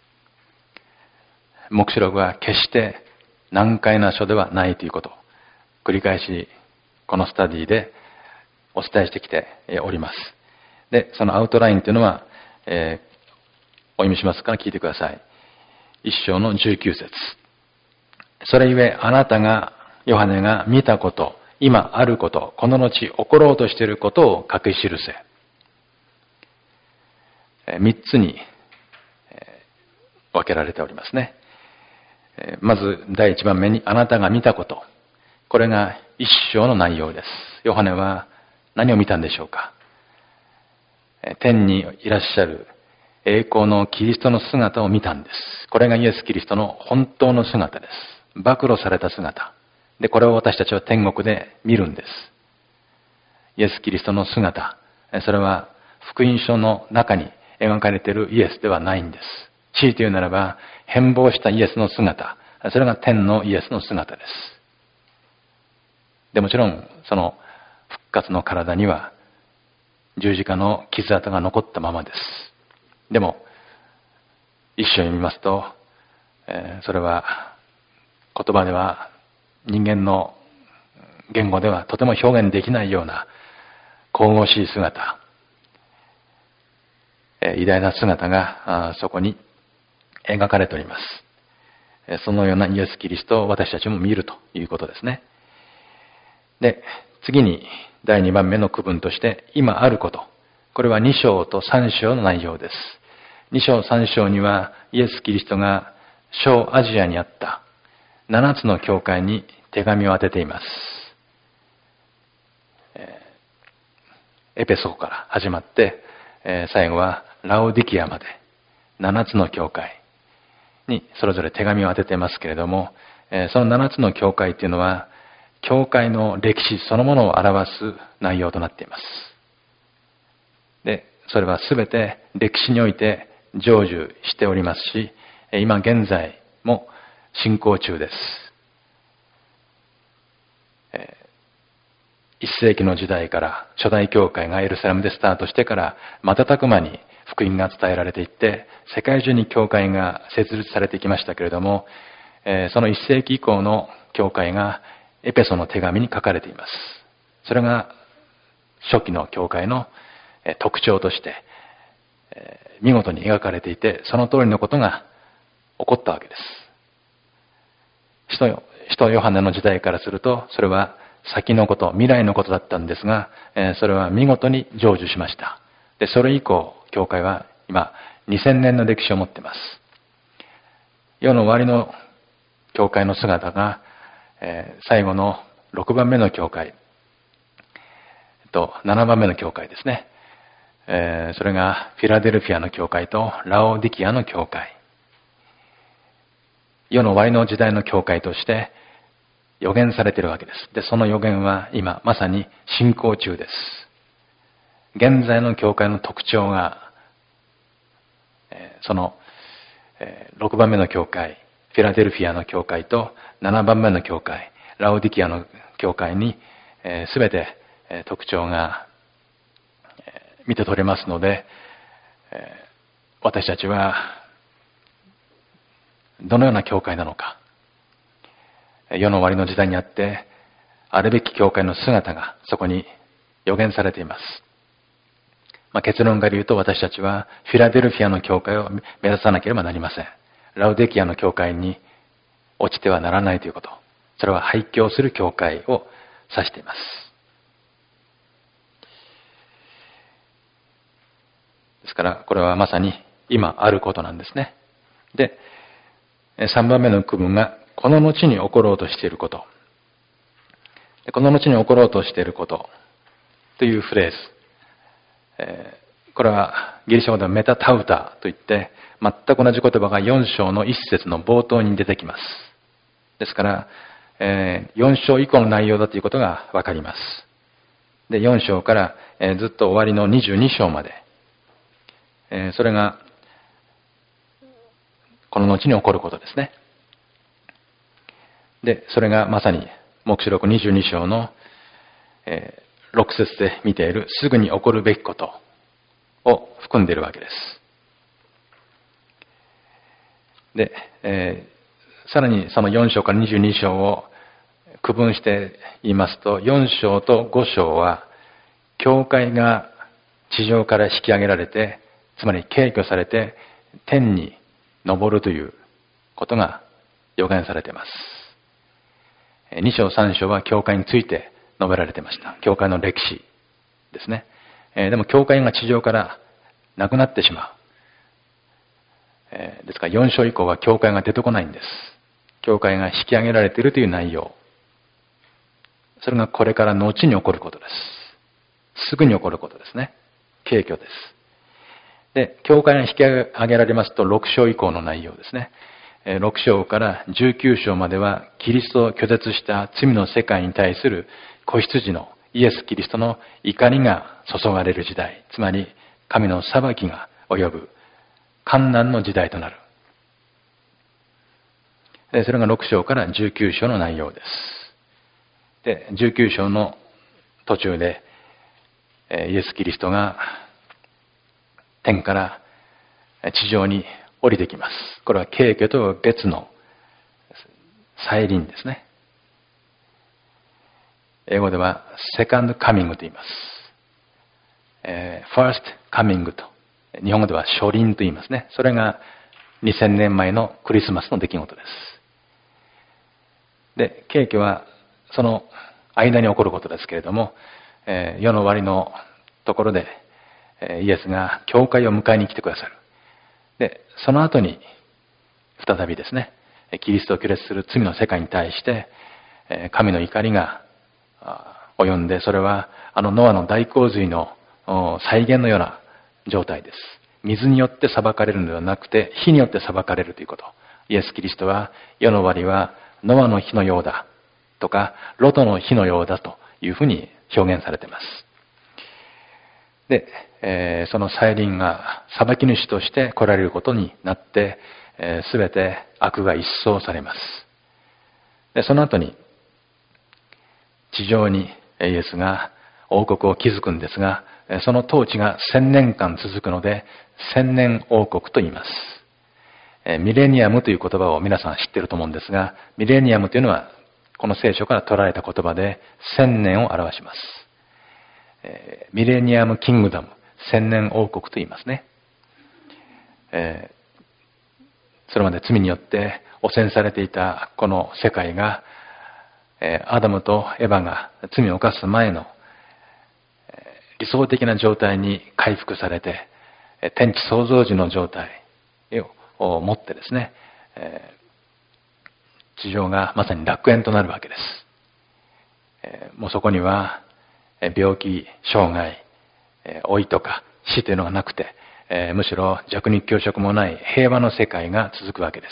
黙示録は決して難解な書ではないということを繰り返しこのスタディでお伝えしてきております。で、そのアウトラインというのは、お読みしますから聞いてください。一章の19節。それゆえあなたが、ヨハネが見たこと、今あること、この後起ころうとしていることを書き記せ。三つに分けられておりますね。まず第一番目にあなたが見たこと。これが一章の内容です。ヨハネは何を見たんでしょうか。天にいらっしゃる栄光のキリストの姿を見たんです。これがイエス・キリストの本当の姿です。暴露された姿。で、これを私たちは天国で見るんです。イエス・キリストの姿。それは福音書の中に描かれているイエスではないんです。強いて言うならば、変貌したイエスの姿。それが天のイエスの姿です。で、もちろん、その復活の体には十字架の傷跡が残ったままです。でも、一緒に見ますと、それは言葉では人間の言語ではとても表現できないような神々しい姿、偉大な姿がそこに描かれております。そのようなイエス・キリストを私たちも見るということですね。で、次に第2番目の区分として今あること。これは2章と3章の内容です。2章3章にはイエス・キリストが小アジアにあった7つの教会に手紙を当てています。エペソから始まって、最後はラオディキアまで7つの教会にそれぞれ手紙を当てていますけれども、その7つの教会っていうのは教会の歴史そのものを表す内容となっています。で、それはすべて歴史において成就しておりますし、今現在も進行中です。1世紀の時代から初代教会がエルサレムでスタートしてから瞬く間に福音が伝えられていって世界中に教会が設立されてきましたけれども、その1世紀以降の教会がエペソの手紙に書かれています。それが初期の教会の特徴として見事に描かれていて、その通りのことが起こったわけです。使徒ヨハネの時代からするとそれは先のこと、未来のことだったんですが、それは見事に成就しました。で、それ以降教会は今2000年の歴史を持っています。世の終わりの教会の姿が、最後の6番目の教会7番目の教会ですね。それがフィラデルフィアの教会とラオディキアの教会。世の終わりの時代の教会として予言されているわけです。で、その予言は今まさに進行中です。現在の教会の特徴が、その、6番目の教会、フィラデルフィアの教会と7番目の教会、ラオディキアの教会に、すべて特徴が見て取れますので、私たちはどのような教会なのか、世の終わりの時代にあってあるべき教会の姿がそこに予言されています。結論から言うと私たちはフィラデルフィアの教会を目指さなければなりません。ラウデキアの教会に落ちてはならないということ。それは廃教する教会を指しています。ですからこれはまさに今あることなんですね。で、3番目の区分がこの後に起ころうとしていること。この後に起ころうとしていることというフレーズ。これはギリシャ語ではメタタウタといって全く同じ言葉が4章の1節の冒頭に出てきます。ですから4章以降の内容だということがわかります。で、4章からずっと終わりの22章までそれがこの後に起こることですね。で、それがまさに黙示録22章の6節で見ているすぐに起こるべきことを含んでいるわけです。で、さらにその4章から22章を区分して言いますと、4章と5章は教会が地上から引き上げられて、つまり敬虚されて天に昇るということが予言されています。2章3章は教会について述べられていました。教会の歴史ですね。でも教会が地上からなくなってしまう。ですから4章以降は教会が出てこないんです。教会が引き上げられているという内容。それがこれから後に起こることです。すぐに起こることですね。敬虚です。で、教会が引き上げられますと6章以降の内容ですね。6章から19章まではキリストを拒絶した罪の世界に対する子羊のイエス・キリストの怒りが注がれる時代、つまり神の裁きが及ぶ患難の時代となる。それが6章から19章の内容です。で、19章の途中でイエス・キリストが天から地上に降りてきます。これは敬虚とは別の再臨ですね。英語ではセカンドカミングと言います。ファーストカミングと日本語では初臨と言いますね。それが2000年前のクリスマスの出来事です。で、敬虚はその間に起こることですけれども、世の終わりのところでイエスが教会を迎えに来てくださる。で、その後に再びですね、キリストを拒絶する罪の世界に対して神の怒りが及んで、それはノアの大洪水の再現のような状態です。水によって裁かれるのではなくて火によって裁かれるということ。イエス・キリストは世の終わりはノアの日のようだとかロトの火のようだというふうに表現されています。で、その再臨が裁き主として来られることになって、すべて悪が一掃されます。で、その後に地上にイエスが王国を築くんですが、その統治が1000年間続くので、1000年王国と言います。ミレニアムという言葉を皆さん知っていると思うんですが、ミレニアムというのはこの聖書から取られた言葉で1000年を表します。ミレニアムキングダム、1000年王国と言いますね。それまで罪によって汚染されていたこの世界が、アダムとエヴァが罪を犯す前の理想的な状態に回復されて、天地創造時の状態をもってですね、地上がまさに楽園となるわけです。もうそこには病気、障害、老いとか死というのがなくて、むしろ弱肉強食もない平和の世界が続くわけです。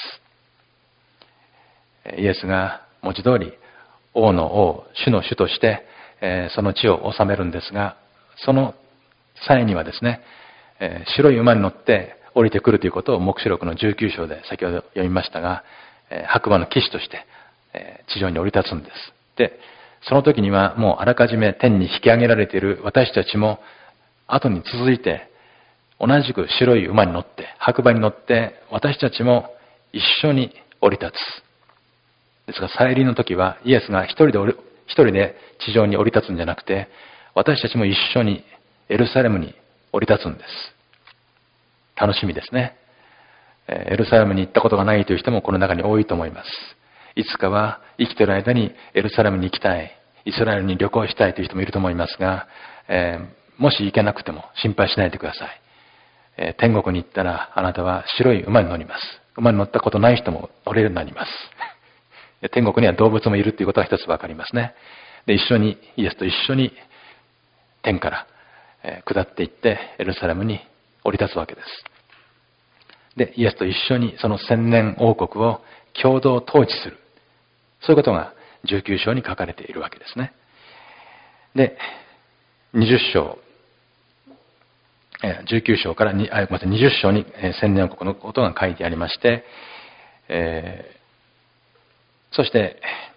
イエスが文字通り王の王、主の主として、その地を治めるんですが、その際にはですね、白い馬に乗って降りてくるということを黙示録の19章で先ほど読みましたが、白馬の騎士として地上に降り立つんです。で、その時にはもうあらかじめ天に引き上げられている私たちも後に続いて同じく白い馬に乗って白馬に乗って私たちも一緒に降り立つ。ですが再臨の時はイエスが一人で地上に降り立つんじゃなくて、私たちも一緒にエルサレムに降り立つんです。楽しみですね。エルサレムに行ったことがないという人もこの中に多いと思います。いつかは生きている間にエルサレムに行きたい、イスラエルに旅行したいという人もいると思いますが、もし行けなくても心配しないでください。天国に行ったらあなたは白い馬に乗ります。馬に乗ったことない人も乗れるようになります。天国には動物もいるということは一つわかりますね。で、イエスと一緒に天から下っていってエルサレムに降り立つわけです。で、イエスと一緒にその千年王国を共同統治する。そういうことが19章に書かれているわけですね。で、20章、19章から20章に千年王国のことが書いてありまして、そして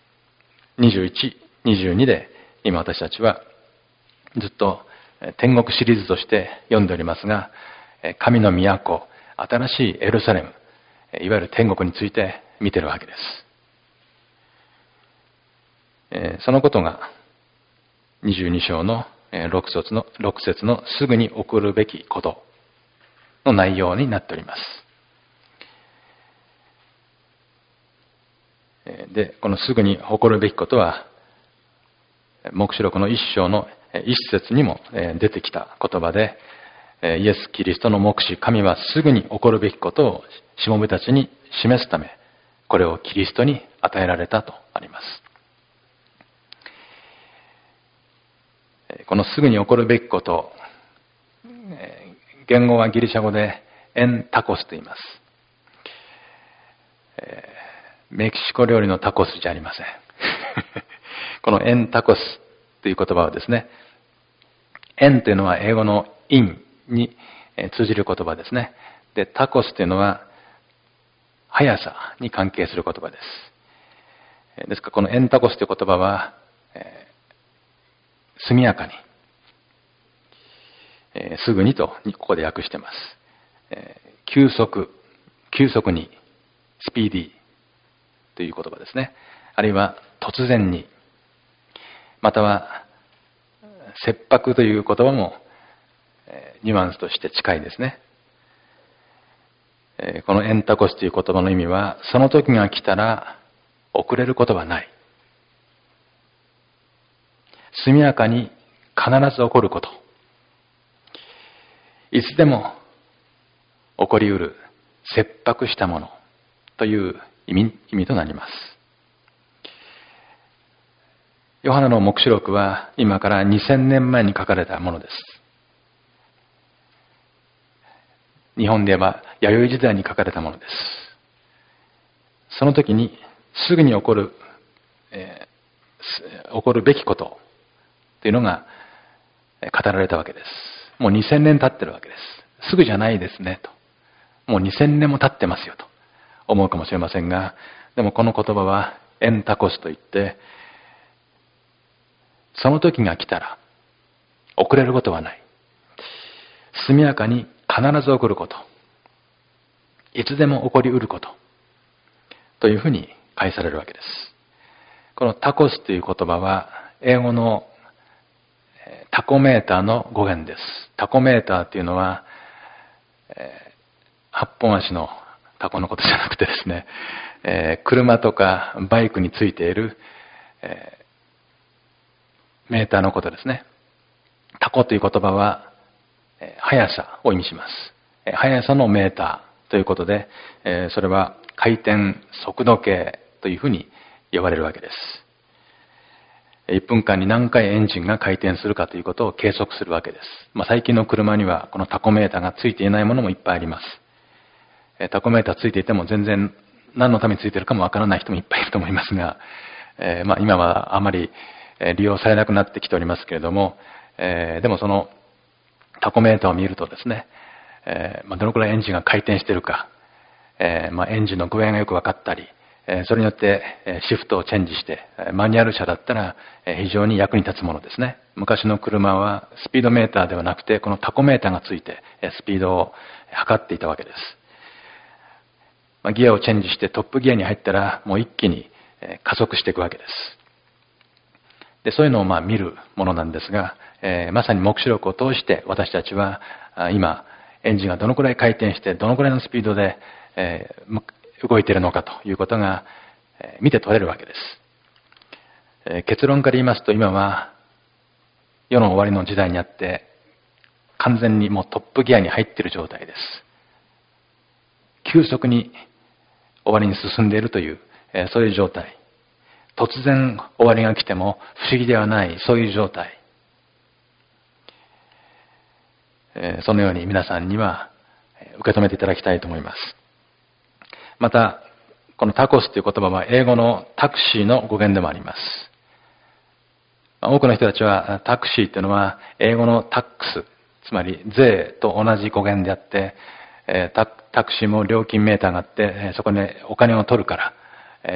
21、22で今私たちはずっと天国シリーズとして読んでおりますが、神の都、新しいエルサレム、いわゆる天国について見ているわけです。そのことが22章の6節のすぐに起こるべきことの内容になっております。で、このすぐに起こるべきことは、黙示録の1章の1節にも出てきた言葉で、イエス・キリストの黙示、神はすぐに起こるべきことをしもべたちに示すため、これをキリストに与えられたとあります。このすぐに起こるべきこと、言語はギリシャ語でエンタコスと言います。メキシコ料理のタコスじゃありません。このエンタコスという言葉はですね、エンというのは英語のインに通じる言葉ですね。で、タコスというのは速さに関係する言葉です。ですからこのエンタコスという言葉は、速やかに、すぐにとここで訳しています。急速に、スピーディーという言葉ですね。あるいは突然に、または切迫という言葉もニュアンスとして近いですね。このエンタコスという言葉の意味は、その時が来たら遅れることはない。速やかに必ず起こること。いつでも起こりうる切迫したものという意味となります。ヨハネの黙示録は今から2000年前に書かれたものです。日本で言えば弥生時代に書かれたものです。その時にすぐに起こる、 起こるべきことというのが語られたわけです。もう2000年経ってるわけです。すぐじゃないですねと。もう2000年も経ってますよと思うかもしれませんが、でもこの言葉はエンタコスといって、その時が来たら遅れることはない。速やかに必ず起こること。いつでも起こりうること。というふうに返されるわけです。このタコスという言葉は英語のタコメーターの語源です。タコメーターというのは、8本足のタコのことじゃなくてですね、車とかバイクについている、メーターのことですね。タコという言葉は、速さを意味します。速さのメーターということで、それは回転速度計というふうに呼ばれるわけです。1分間に何回エンジンが回転するかということを計測するわけです。最近の車にはこのタコメーターがついていないものもいっぱいあります。タコメーターついていても全然何のためについているかもわからない人もいっぱいいると思いますが、今はあまり利用されなくなってきておりますけれども、でもそのタコメーターを見るとですね、どのくらいエンジンが回転しているか、エンジンの具合がよく分かったり、それによってシフトをチェンジして、マニュアル車だったら非常に役に立つものですね。昔の車はスピードメーターではなくて、このタコメーターがついてスピードを測っていたわけです。ギアをチェンジしてトップギアに入ったらもう一気に加速していくわけです。で、そういうのを見るものなんですが、まさに黙示録を通して私たちは今エンジンがどのくらい回転してどのくらいのスピードで動いているのかということが見て取れるわけです。結論から言いますと、今は世の終わりの時代にあって完全にもうトップギアに入っている状態です。急速に終わりに進んでいるという、そういう状態。突然終わりが来ても不思議ではない、そういう状態。そのように皆さんには受け止めていただきたいと思います。また、このタコスという言葉は英語のタクシーの語源でもあります。多くの人たちはタクシーというのは英語のタックス、つまり税と同じ語源であって、タクシーも料金メーターがあって、そこでお金を取るから、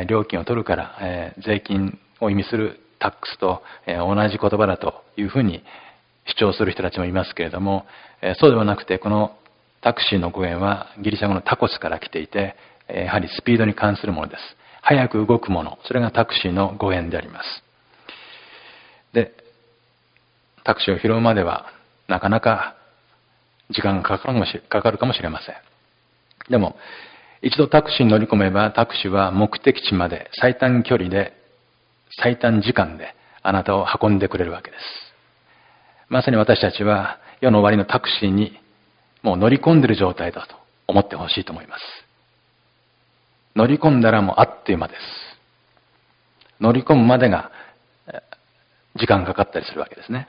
料金を取るから、税金を意味するタックスと同じ言葉だというふうに主張する人たちもいますけれども、そうではなくて、このタクシーの語源はギリシャ語のタコスから来ていて、やはりスピードに関するものです。早く動くもの、それがタクシーの語源であります。で、タクシーを拾うまではなかなか時間がかかるかもしれません。でも、一度タクシーに乗り込めば、タクシーは目的地まで最短距離で、最短時間であなたを運んでくれるわけです。まさに私たちは世の終わりのタクシーにもう乗り込んでいる状態だと思ってほしいと思います。乗り込んだらもうあっという間です。乗り込むまでが時間かかったりするわけですね。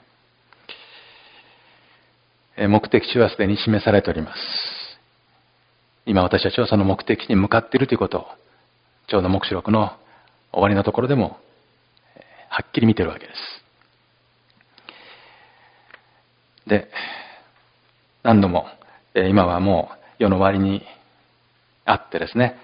目的地はすでに示されております。今私たちはその目的地に向かっているということを、ちょうど黙示録の終わりのところでもはっきり見ているわけです。で、何度も今はもう世の終わりにあってですね、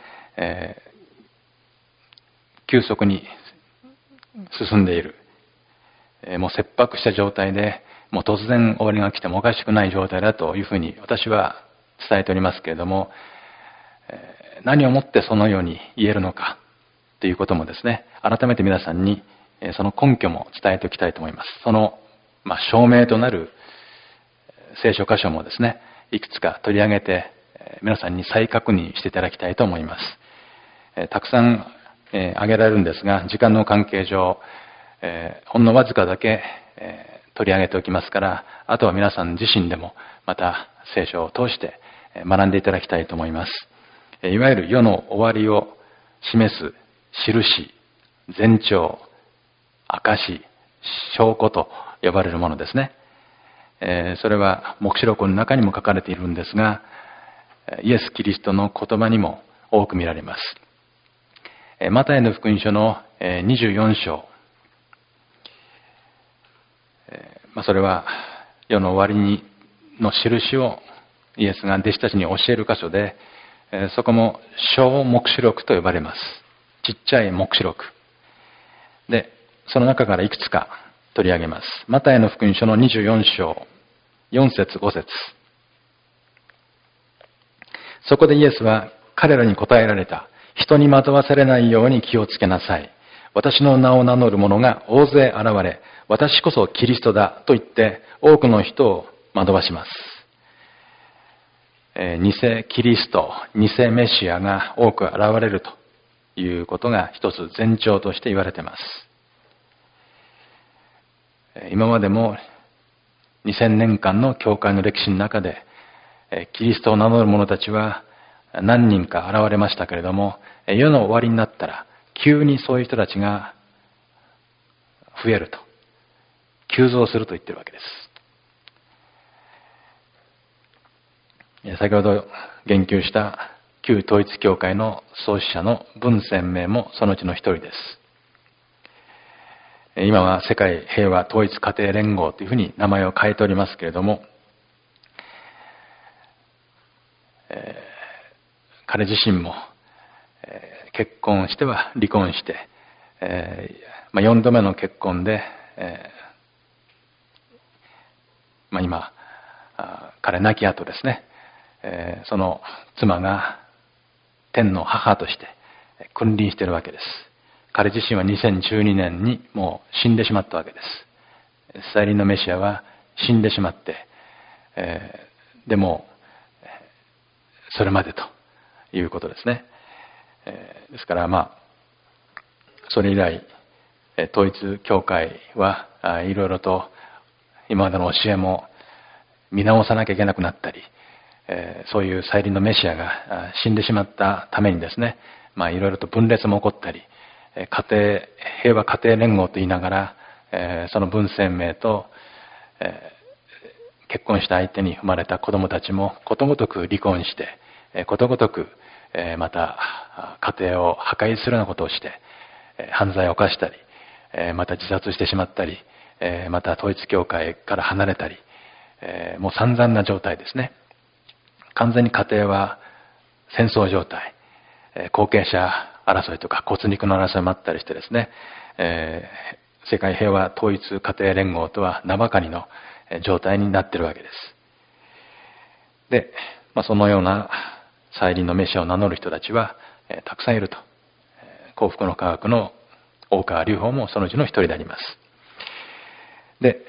急速に進んでいる、もう切迫した状態で、もう突然終わりが来てもおかしくない状態だというふうに私は伝えておりますけれども、何をもってそのように言えるのかということもですね、改めて皆さんにその根拠も伝えておきたいと思います。その、証明となる聖書箇所もですね、いくつか取り上げて皆さんに再確認していただきたいと思います。たくさん挙げられるんですが、時間の関係上、ほんのわずかだけ取り上げておきますから、あとは皆さん自身でもまた聖書を通して学んでいただきたいと思います。いわゆる世の終わりを示す印、前兆、証、証拠と呼ばれるものですね。それは黙示録の中にも書かれているんですが、イエス・キリストの言葉にも多く見られます。マタイの福音書の24章それは世の終わりの印をイエスが弟子たちに教える箇所で、そこも小黙示録と呼ばれます。ちっちゃい黙示録で、その中からいくつか取り上げます。マタイの福音書の24章4節5節。そこでイエスは彼らに答えられた。人に惑わされないように気をつけなさい。私の名を名乗る者が大勢現れ、私こそキリストだと言って多くの人を惑わします。偽キリスト、偽メシアが多く現れるということが一つ前兆として言われています。今までも2000年間の教会の歴史の中で、キリストを名乗る者たちは何人か現れましたけれども、世の終わりになったら急にそういう人たちが増えると、急増すると言っているわけです。先ほど言及した旧統一教会の創始者の文鮮明もそのうちの一人です。今は世界平和統一家庭連合というふうに名前を変えておりますけれども、彼自身も結婚しては離婚して、4度目の結婚で、今彼亡き後ですね、その妻が天の母として君臨しているわけです。彼自身は2012年にもう死んでしまったわけです。再臨のメシアは死んでしまって、でもそれまでということですね。ですからそれ以来統一教会はいろいろと今までの教えも見直さなきゃいけなくなったり、そういう再臨のメシアが死んでしまったためにですね、いろいろと分裂も起こったり、平和家庭連合と言いながら、その文鮮明と、結婚した相手に生まれた子供たちもことごとく離婚して、ことごとく、また家庭を破壊するようなことをして、犯罪を犯したり、また自殺してしまったり、また統一教会から離れたり、もう散々な状態ですね。完全に家庭は戦争状態、後継者争いとか骨肉の争いもあったりしてですね、世界平和統一家庭連合とは名ばかりの状態になっているわけです。で、そのような再臨のメシアを名乗る人たちはたくさんいると。幸福の科学の大川隆法もそのうちの一人であります。で、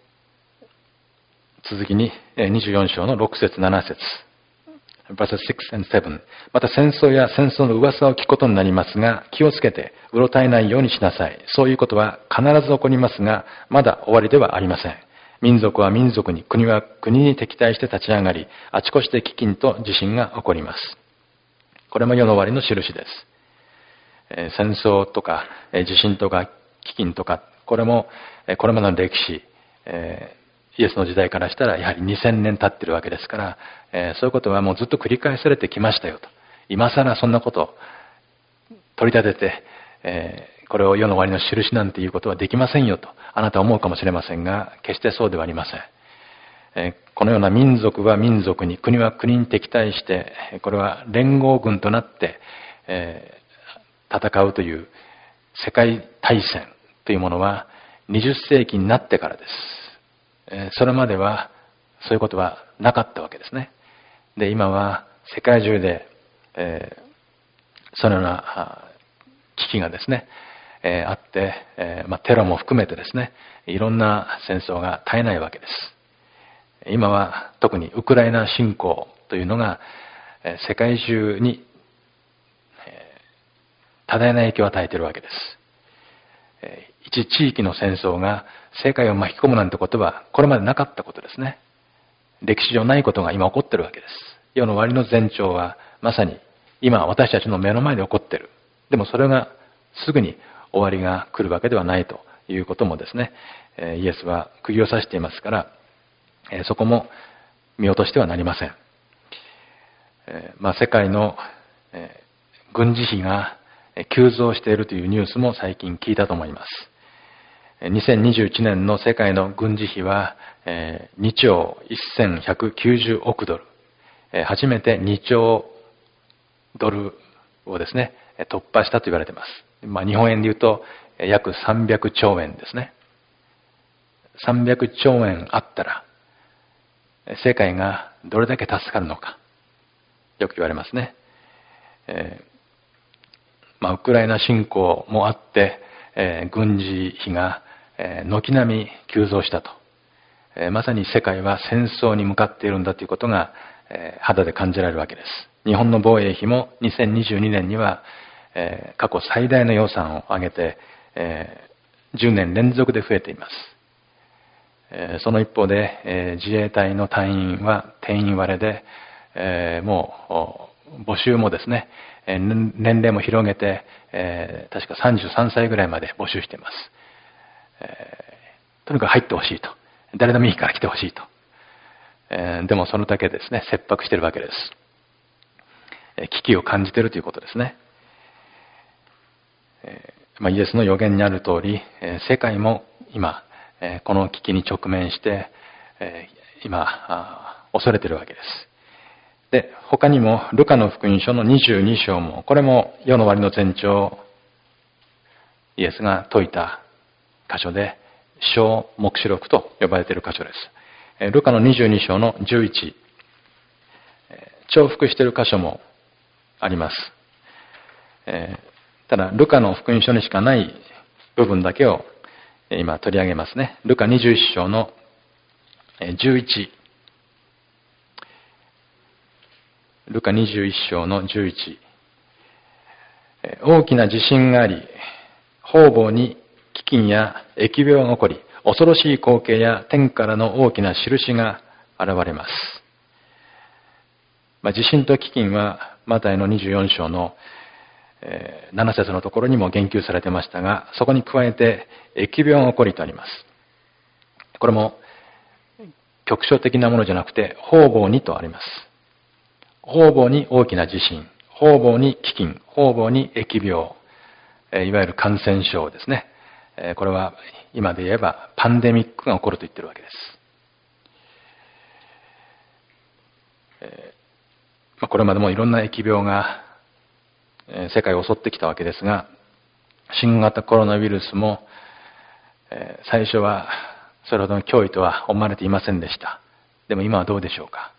続きに24章の6節7節verses 6 and 7。また戦争や戦争の噂を聞くことになりますが、気をつけてうろたえないようにしなさい。そういうことは必ず起こりますが、まだ終わりではありません。民族は民族に、国は国に敵対して立ち上がり、あちこちで飢饉と地震が起こります。これも世の終わりの印です。戦争とか地震とか飢饉とか、これもこれまでの歴史、イエスの時代からしたらやはり2000年経っているわけですから、そういうことはもうずっと繰り返されてきましたよと。今更そんなことを取り立てて、これを世の終わりの印なんていうことはできませんよとあなたは思うかもしれませんが、決してそうではありません。このような民族は民族に、国は国に敵対して、これは連合軍となって、戦うという世界大戦というものは20世紀になってからです。それまではそういうことはなかったわけですね。で、今は世界中で、そのような危機がですね、あって、テロも含めてですね、いろんな戦争が絶えないわけです。今は特にウクライナ侵攻というのが世界中に多大な影響を与えているわけです。一地域の戦争が世界を巻き込むなんてことはこれまでなかったことですね。歴史上ないことが今起こっているわけです。世の終わりの前兆はまさに今私たちの目の前で起こっている。でもそれがすぐに終わりが来るわけではないということもですね、イエスは釘を刺していますから、そこも見落としてはなりません。世界の軍事費が急増しているというニュースも最近聞いたと思います。 2021年の世界の軍事費は2兆1190億ドル。初めて2兆ドルをですね、突破したと言われています。日本円で言うと約300兆円ですね。300兆円あったら、世界がどれだけ助かるのか、よく言われますね。ウクライナ侵攻もあって、軍事費が軒並み急増したと。まさに世界は戦争に向かっているんだということが肌で感じられるわけです。日本の防衛費も2022年には過去最大の予算を挙げて10年連続で増えています。その一方で自衛隊の隊員は定員割れでもう募集もですね、年齢も広げて確か33歳ぐらいまで募集しています。とにかく入ってほしいと。誰でもいいから来てほしいと。でもそのだけですね、切迫しているわけです。危機を感じているということですね。イエスの予言にある通り、世界も今、この危機に直面して、今、恐れているわけです。で、他にも、ルカの福音書の22章も、これも世の終わりの前兆、イエスが説いた箇所で、小黙示録と呼ばれている箇所です。ルカの22章の11、重複している箇所もあります。ただ、ルカの福音書にしかない部分だけを今取り上げますね。ルカ21章の11。ルカ21章の11。大きな地震があり、方々に飢饉や疫病が起こり、恐ろしい光景や天からの大きな印が現れます。地震と飢饉はマタイの24章の7節のところにも言及されてましたが、そこに加えて疫病が起こりとあります。これも局所的なものじゃなくて方々にとあります。方々に大きな地震、方々に飢饉、方々に疫病、いわゆる感染症ですね。これは今で言えばパンデミックが起こると言っているわけです。これまでもいろんな疫病が世界を襲ってきたわけですが、新型コロナウイルスも最初はそれほどの脅威とは思われていませんでした。でも今はどうでしょうか。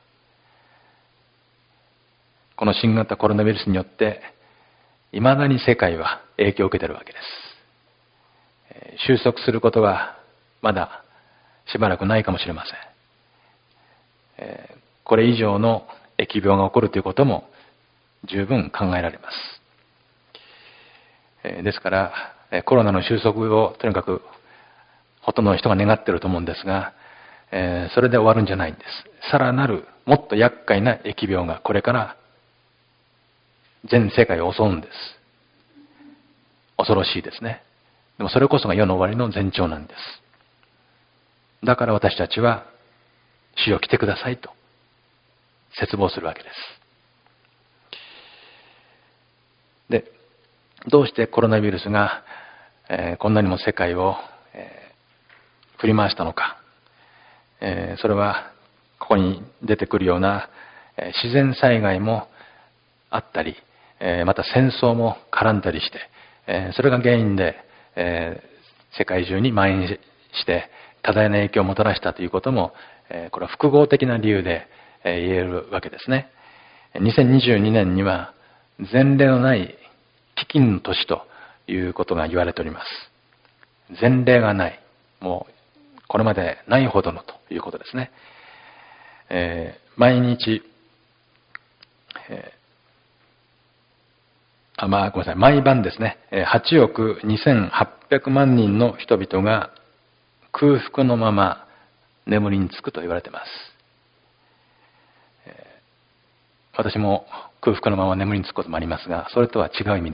この新型コロナウイルスによって未だに世界は影響を受けているわけです。収束することはまだしばらくないかもしれません。これ以上の疫病が起こるということも十分考えられます。ですからコロナの収束をとにかくほとんどの人が願っていると思うんですが、それで終わるんじゃないんです。さらなるもっと厄介な疫病がこれから全世界を襲うんです。恐ろしいですね。でもそれこそが世の終わりの前兆なんです。だから私たちは主よ来てくださいと切望するわけです。で、どうしてコロナウイルスが、こんなにも世界を、振り回したのか。それはここに出てくるような、自然災害もあったり、また戦争も絡んだりして、それが原因で、世界中に蔓延して多大な影響をもたらしたということも、これは複合的な理由で、言えるわけですね。2022年には前例のない飢饉の年ということが言われております。前例がない、もうこれまでないほどのということですね。毎日、毎晩ですね、8億2800万人の人々が空腹のまま眠りにつくと言われています。私も空腹のまま眠りにつくこともありますが、それとは違う意味です。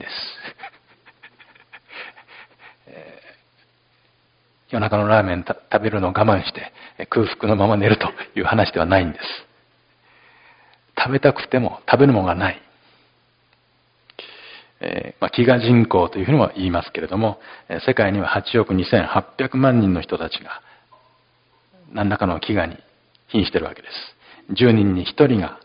夜中のラーメン食べるのを我慢して空腹のまま寝るという話ではないんです。食べたくても食べるものがない。 飢餓人口というふうにも言いますけれども、世界には8億2800万人の人たちが何らかの飢餓に瀕しているわけです。10人に1人が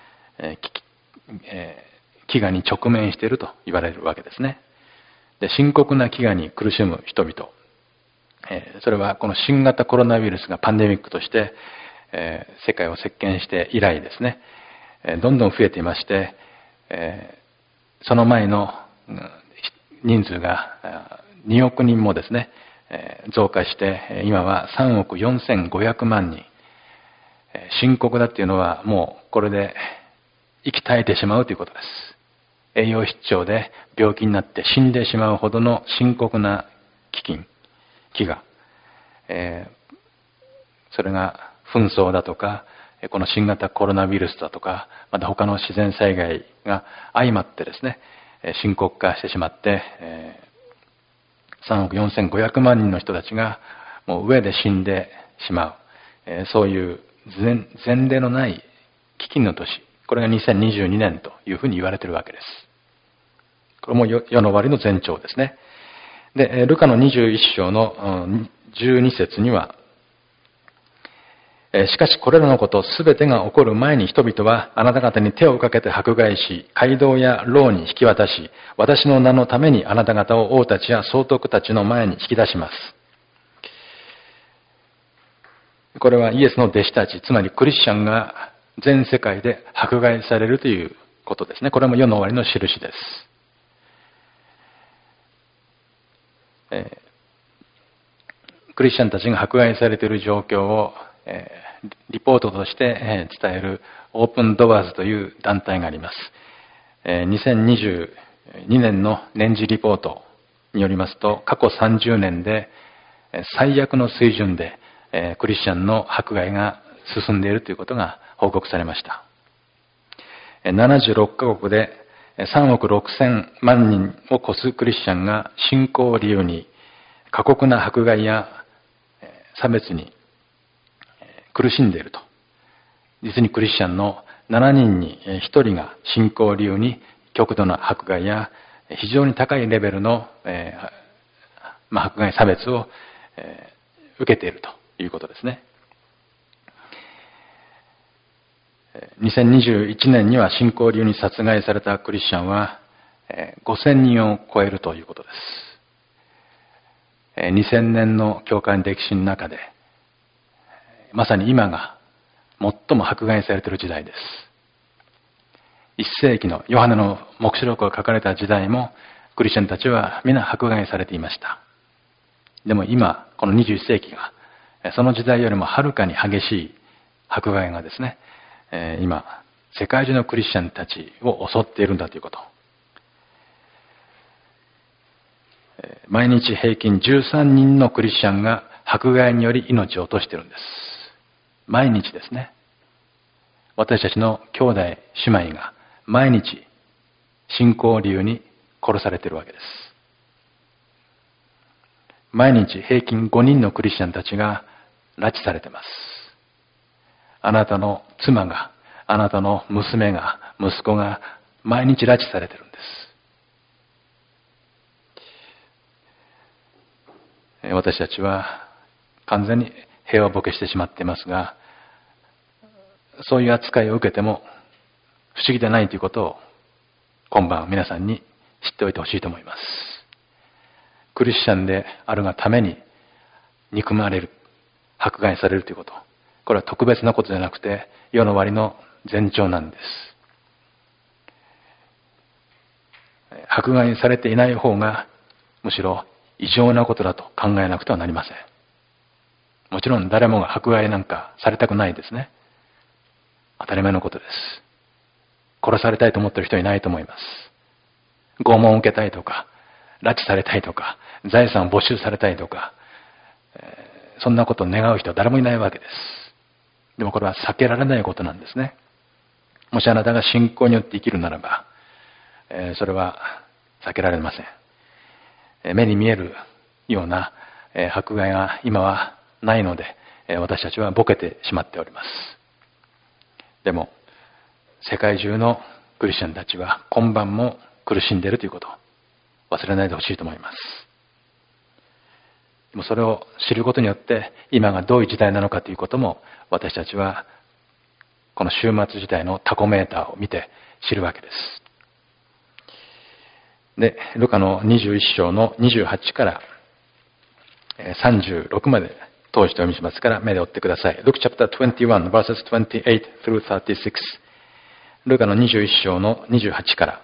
飢餓に直面していると言われるわけですね。で、深刻な飢餓に苦しむ人々、それはこの新型コロナウイルスがパンデミックとして、世界を席巻して以来ですね、どんどん増えていまして、その前の人数が2億人もですね、増加して今は3億4500万人。深刻だっていうのはもうこれで息絶えてしまうということです。栄養失調で病気になって死んでしまうほどの深刻な飢餓、それが紛争だとか、この新型コロナウイルスだとか、また他の自然災害が相まってですね、深刻化してしまって、3億4500万人の人たちがもう飢えで死んでしまう、そういう前例のない飢饉の年、これが2022年というふうに言われているわけです。これも世の終わりの前兆ですね。で、ルカの21章の12節には、しかしこれらのことすべてが起こる前に人々はあなた方に手をかけて迫害し、街道や牢に引き渡し、私の名のためにあなた方を王たちや総督たちの前に引き出します。これはイエスの弟子たち、つまりクリスチャンが全世界で迫害されるということですね。これも世の終わりの印です。クリスチャンたちが迫害されている状況を、リポートとして伝えるオープンドアーズという団体があります。2022年の年次リポートによりますと、過去30年で最悪の水準でクリスチャンの迫害が進んでいるということが報告されました。76カ国で3億6000万人を超すクリスチャンが信仰を理由に過酷な迫害や差別に苦しんでいると。実にクリスチャンの7人に1人が信仰を理由に極度な迫害や非常に高いレベルの迫害差別を受けているということですね。2021年には信仰理由に殺害されたクリスチャンは5000人を超えるということです。2000年の教会の歴史の中でまさに今が最も迫害されている時代です。1世紀のヨハネの黙示録が書かれた時代もクリスチャンたちは皆迫害されていました。でも今この21世紀がその時代よりもはるかに激しい迫害がですね、今世界中のクリスチャンたちを襲っているんだということ。毎日平均13人のクリスチャンが迫害により命を落としているんです。毎日ですね。私たちの兄弟姉妹が毎日信仰を理由に殺されているわけです。毎日平均5人のクリスチャンたちが拉致されています。あなたの妻が、あなたの娘が、息子が毎日拉致されているんです。私たちは完全に平和ボケしてしまっていますが、そういう扱いを受けても不思議でないということを今晩皆さんに知っておいてほしいと思います。クリスチャンであるがために憎まれる、迫害されるということ、これは特別なことじゃなくて世の終わりの前兆なんです。迫害されていない方がむしろ異常なことだと考えなくてはなりません。もちろん誰もが迫害なんかされたくないですね。当たり前のことです。殺されたいと思っている人はいないと思います。拷問を受けたいとか、拉致されたいとか、財産を没収されたいとか、そんなことを願う人は誰もいないわけです。でもこれは避けられないことなんですね。もしあなたが信仰によって生きるならば、それは避けられません。目に見えるような迫害が今はないので、私たちはボケてしまっております。でも世界中のクリスチャンたちは今晩も苦しんでいるということを忘れないでほしいと思います。でもそれを知ることによって今がどういう時代なのかということも私たちはこの終末時代のタコメーターを見て知るわけです。で、ルカの21章の28から36まで通してお読みしますから目で追ってください。Luke chapter 21 verses 28 through 36。ルカの21章の28から。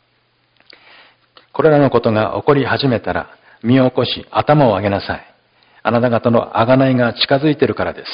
これらのことが起こり始めたら身を起こし頭を上げなさい。あなた方の贖いが近づいているからです。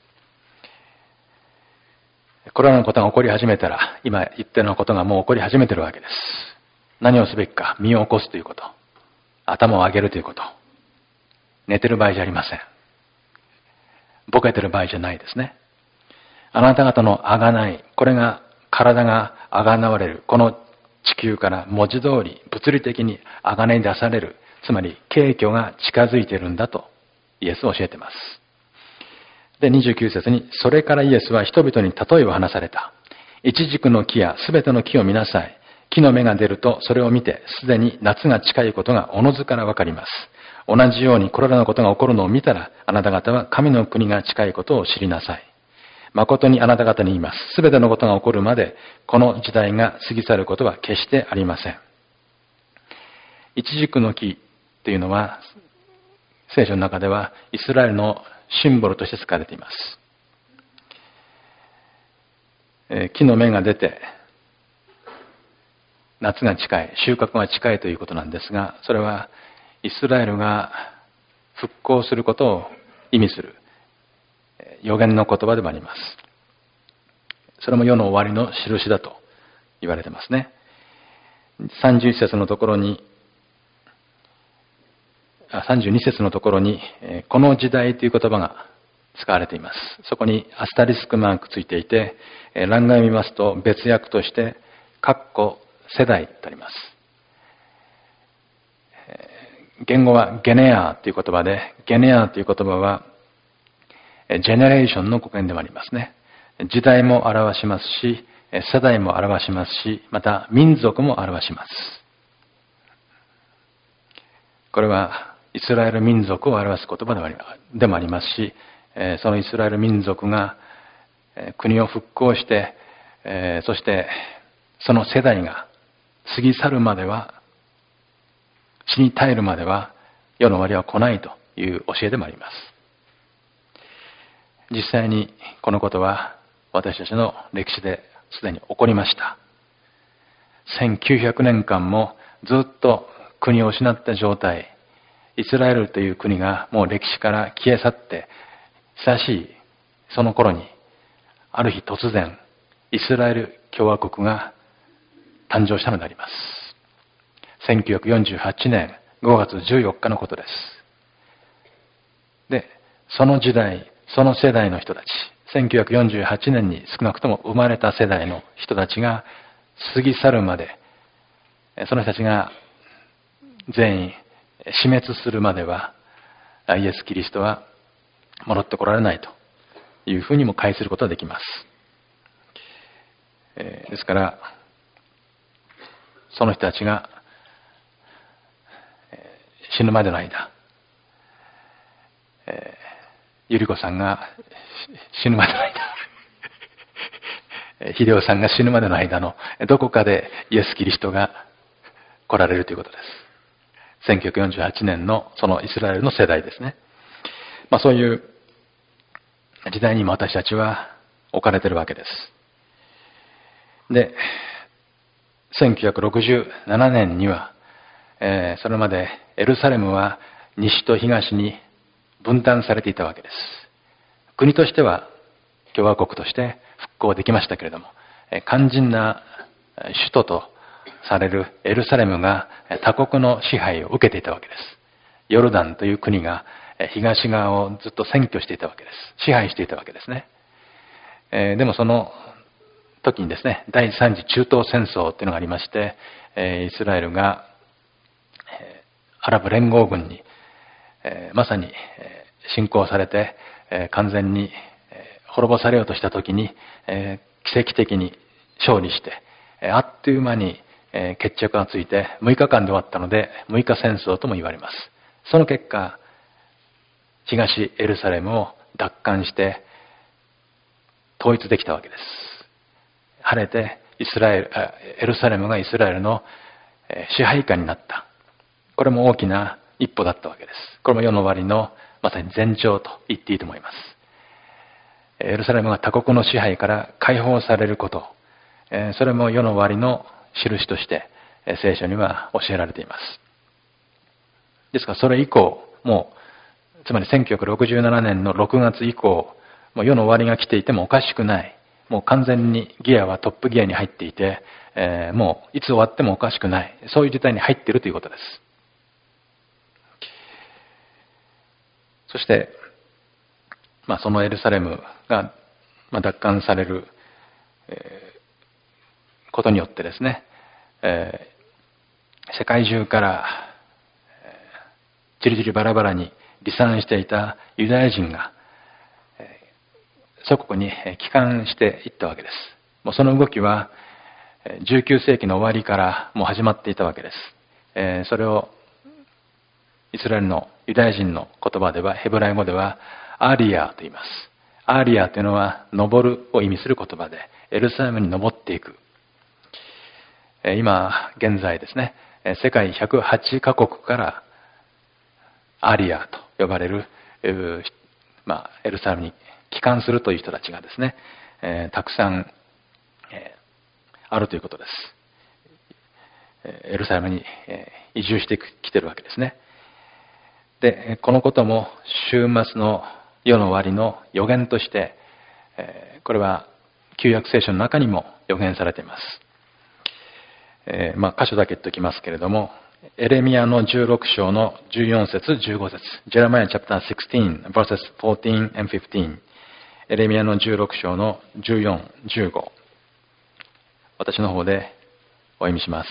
これらのことが起こり始めたら、今言ったようなことがもう起こり始めているわけです。何をすべきか、身を起こすということ。頭を上げるということ。寝てる場合じゃありません。ボケてる場合じゃないですね。あなた方の贖い、これが体が贖われる、この地球から文字通り物理的に贖い出される、つまり景挙が近づいているんだとイエスは教えています。で、29節に、それからイエスは人々に例えを話された。イチジクの木やすべての木を見なさい。木の芽が出るとそれを見て、すでに夏が近いことがおのずからわかります。同じようにこれらのことが起こるのを見たら、あなた方は神の国が近いことを知りなさい。誠にあなた方に言います。すべてのことが起こるまで、この時代が過ぎ去ることは決してありません。イチジクの木というのは、聖書の中ではイスラエルのシンボルとして使われています。木の芽が出て、夏が近い、収穫が近いということなんですが、それはイスラエルが復興することを意味する予言の言葉でもあります。それも世の終わりの印だと言われてますね。31節のところに、32節のところに、この時代という言葉が使われています。そこにアスタリスクマークついていて、欄外を見ますと別訳として、世代とあります。言語はゲネアという言葉で、ゲネアという言葉は、ジェネレーションの語源でもありますね。時代も表しますし、世代も表しますし、また民族も表します。これはイスラエル民族を表す言葉でもありますし、そのイスラエル民族が国を復興して、そしてその世代が過ぎ去るまでは、死に絶えるまでは世の終わりは来ないという教えでもあります。実際にこのことは私たちの歴史ですでに起こりました。1900年間もずっと国を失った状態、イスラエルという国がもう歴史から消え去って久しいその頃に、ある日突然イスラエル共和国が誕生したのであります。1948年5月14日のことです。で、その時代、その世代の人たち、1948年に少なくとも生まれた世代の人たちが過ぎ去るまで、その人たちが全員死滅するまでは、イエス・キリストは戻ってこられないというふうにも解することができます。ですから、その人たちが死ぬまでの間、ゆり子さんが死ぬまでの間、秀夫さんが死ぬまでの間のどこかでイエス・キリストが来られるということです。1948年のそのイスラエルの世代ですね。そういう時代にも私たちは置かれているわけです。で、1967年には、それまでエルサレムは西と東に分断されていたわけです。国としては共和国として復興できましたけれども、肝心な首都とされるエルサレムが他国の支配を受けていたわけです。ヨルダンという国が東側をずっと占拠していたわけです。支配していたわけですね。でもその時にですね、第三次中東戦争というのがありまして、イスラエルがアラブ連合軍にまさに侵攻されて完全に滅ぼされようとした時に奇跡的に勝利して、あっという間に決着がついて6日間で終わったので、6日戦争とも言われます。その結果、東エルサレムを奪還して統一できたわけです。晴れてエルサレムがイスラエルの支配下になった。これも大きな一歩だったわけです。これも世の終わりのまさに前兆と言っていいと思います。エルサレムが他国の支配から解放されること、それも世の終わりの印として聖書には教えられています。ですからそれ以降、もうつまり1967年の6月以降、もう世の終わりが来ていてもおかしくない。もう完全にギアはトップギアに入っていて、もういつ終わってもおかしくない。そういう事態に入っているということです。そして、そのエルサレムが奪還されることによってですね、世界中からじりじりバラバラに離散していたユダヤ人が祖国に帰還していったわけです。もうその動きは19世紀の終わりからもう始まっていたわけです。それをイスラエルのユダヤ人の言葉では、ヘブライ語ではアーリアと言います。アーリアというのは登るを意味する言葉で、エルサレムに登っていく。今現在ですね、世界108カ国からアーリアと呼ばれる、エルサレムに帰還するという人たちがですね、たくさん、あるということです。エルサレムに、移住してきているわけですね。で、このことも終末の世の終わりの予言として、これは旧約聖書の中にも予言されています。箇所だけ言っておきますけれども、エレミヤの16章の14節15節、Jeremiah chapter 16 verses 14 and 15、エレミヤの16章の14、15、私の方でお読みします。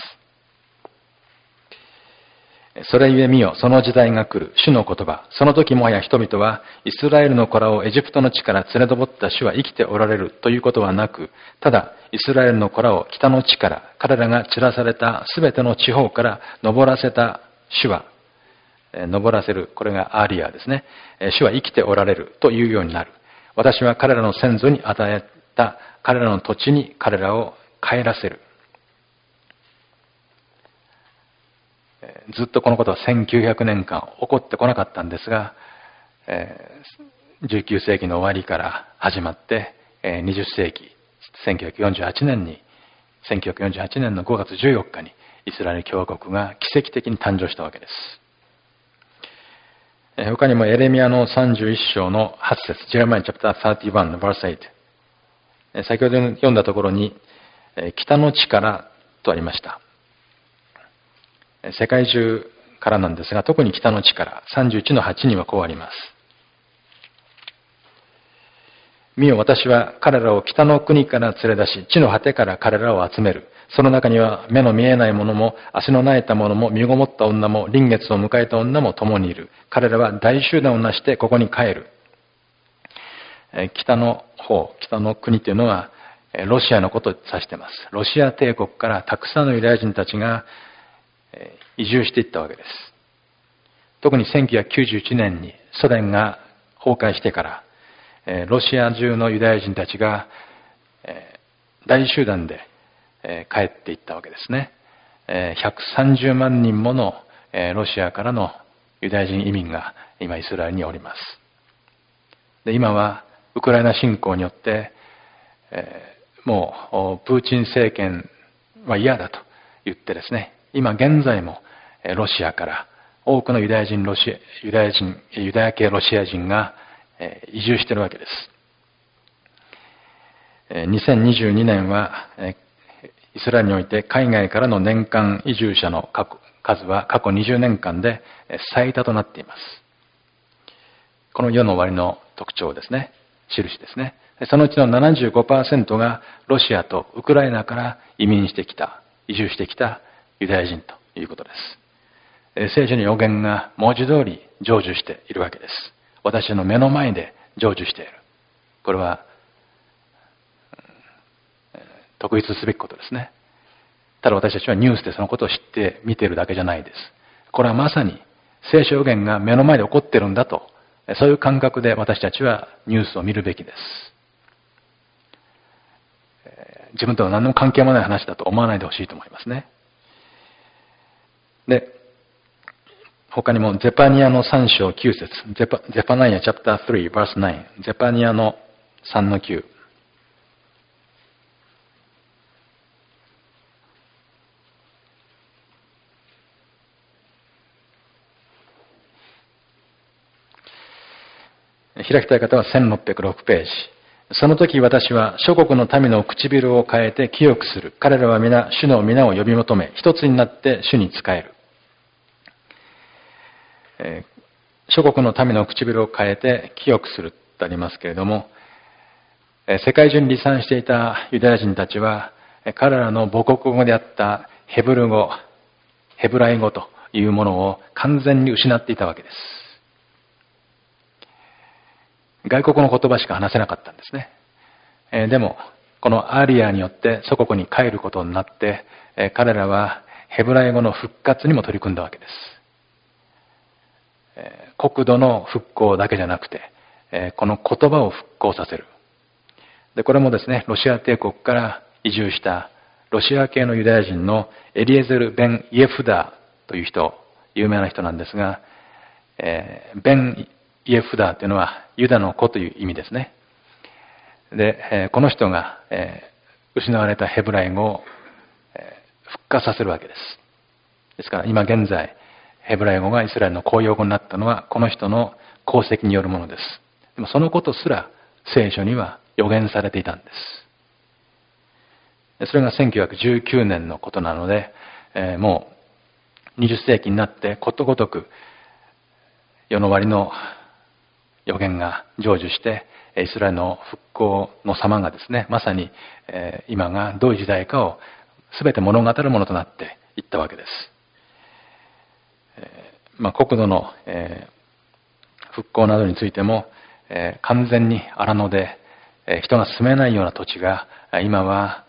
それゆえ見よ、その時代が来る、主の言葉。その時もはや人々は、イスラエルの子らをエジプトの地から連れ上った主は生きておられるということはなく、ただ、イスラエルの子らを北の地から、彼らが散らされたすべての地方から登らせた主は、登らせる、これがアーリアですね。主は生きておられるというようになる。私は彼らの先祖に与えた彼らの土地に彼らを帰らせる。ずっとこのことは1900年間起こってこなかったんですが、19世紀の終わりから始まって20世紀1948年の5月14日にイスラエル共和国が奇跡的に誕生したわけです。他にもエレミヤの31章の8節 Jeremiah chapter 31 verse 8、先ほど読んだところに北の地からとありました。世界中からなんですが、特に北の地から31の8にはこうあります。見よ、私は彼らを北の国から連れ出し、地の果てから彼らを集める。その中には目の見えない者も、足の苗えた者も、身ごもった女も、臨月を迎えた女も共にいる。彼らは大集団をなしてここに帰る。北の方、北の国というのは、ロシアのことを指しています。ロシア帝国からたくさんのユダヤ人たちが移住していったわけです。特に1991年にソ連が崩壊してから、ロシア中のユダヤ人たちが大集団で帰っていったわけですね。130万人ものロシアからのユダヤ人移民が今イスラエルにおります。で、今はウクライナ侵攻によってもうプーチン政権は嫌だと言ってですね、今現在もロシアから多くのユダヤ系ロシア人が移住しているわけです。2022年はイスラエルにおいて海外からの年間移住者の数は過去20年間で最多となっています。この世の終わりの特徴ですね、印ですね。そのうちの 75% がロシアとウクライナから移住してきたユダヤ人ということです。聖書の予言が文字通り成就しているわけです。私の目の前で成就している。これは特筆すべきことですね。 ただ私たちはニュースでそのことを知って見ているだけじゃないです。これはまさに聖書予言が目の前で起こっているんだと、そういう感覚で私たちはニュースを見るべきです。自分とは何の関係もない話だと思わないでほしいと思いますね。で、他にもゼパニアの3章9節、ゼパニアチャプター3 verse 9、ゼパニアの3の9。開きたい方は1606ページ。その時私は諸国の民の唇を変えて清くする。彼らは皆主の皆を呼び求め、一つになって主に仕える。諸国の民の唇を変えて清くするとありますけれども、世界中に離散していたユダヤ人たちは、彼らの母国語であったヘブライ語というものを完全に失っていたわけです。外国の言葉しか話せなかったんですね。でも、このアリアによって祖国に帰ることになって、彼らはヘブライ語の復活にも取り組んだわけです。国土の復興だけじゃなくて、この言葉を復興させる。で、これもですね、ロシア帝国から移住したロシア系のユダヤ人のエリエゼル・ベン・イエフダーという人、有名な人なんですが、ベン・イエフダーというのはユダの子という意味ですね。で、この人が、失われたヘブライ語を、復活させるわけです。ですから今現在、ヘブライ語がイスラエルの公用語になったのはこの人の功績によるものです。でもそのことすら聖書には予言されていたんです。それが1919年のことなので、もう20世紀になってことごとく世の終わりの予言が成就して、イスラエルの復興の様がですね、まさに今がどういう時代かを全て物語るものとなっていったわけです。国土の復興などについても完全に荒野で人が住めないような土地が今は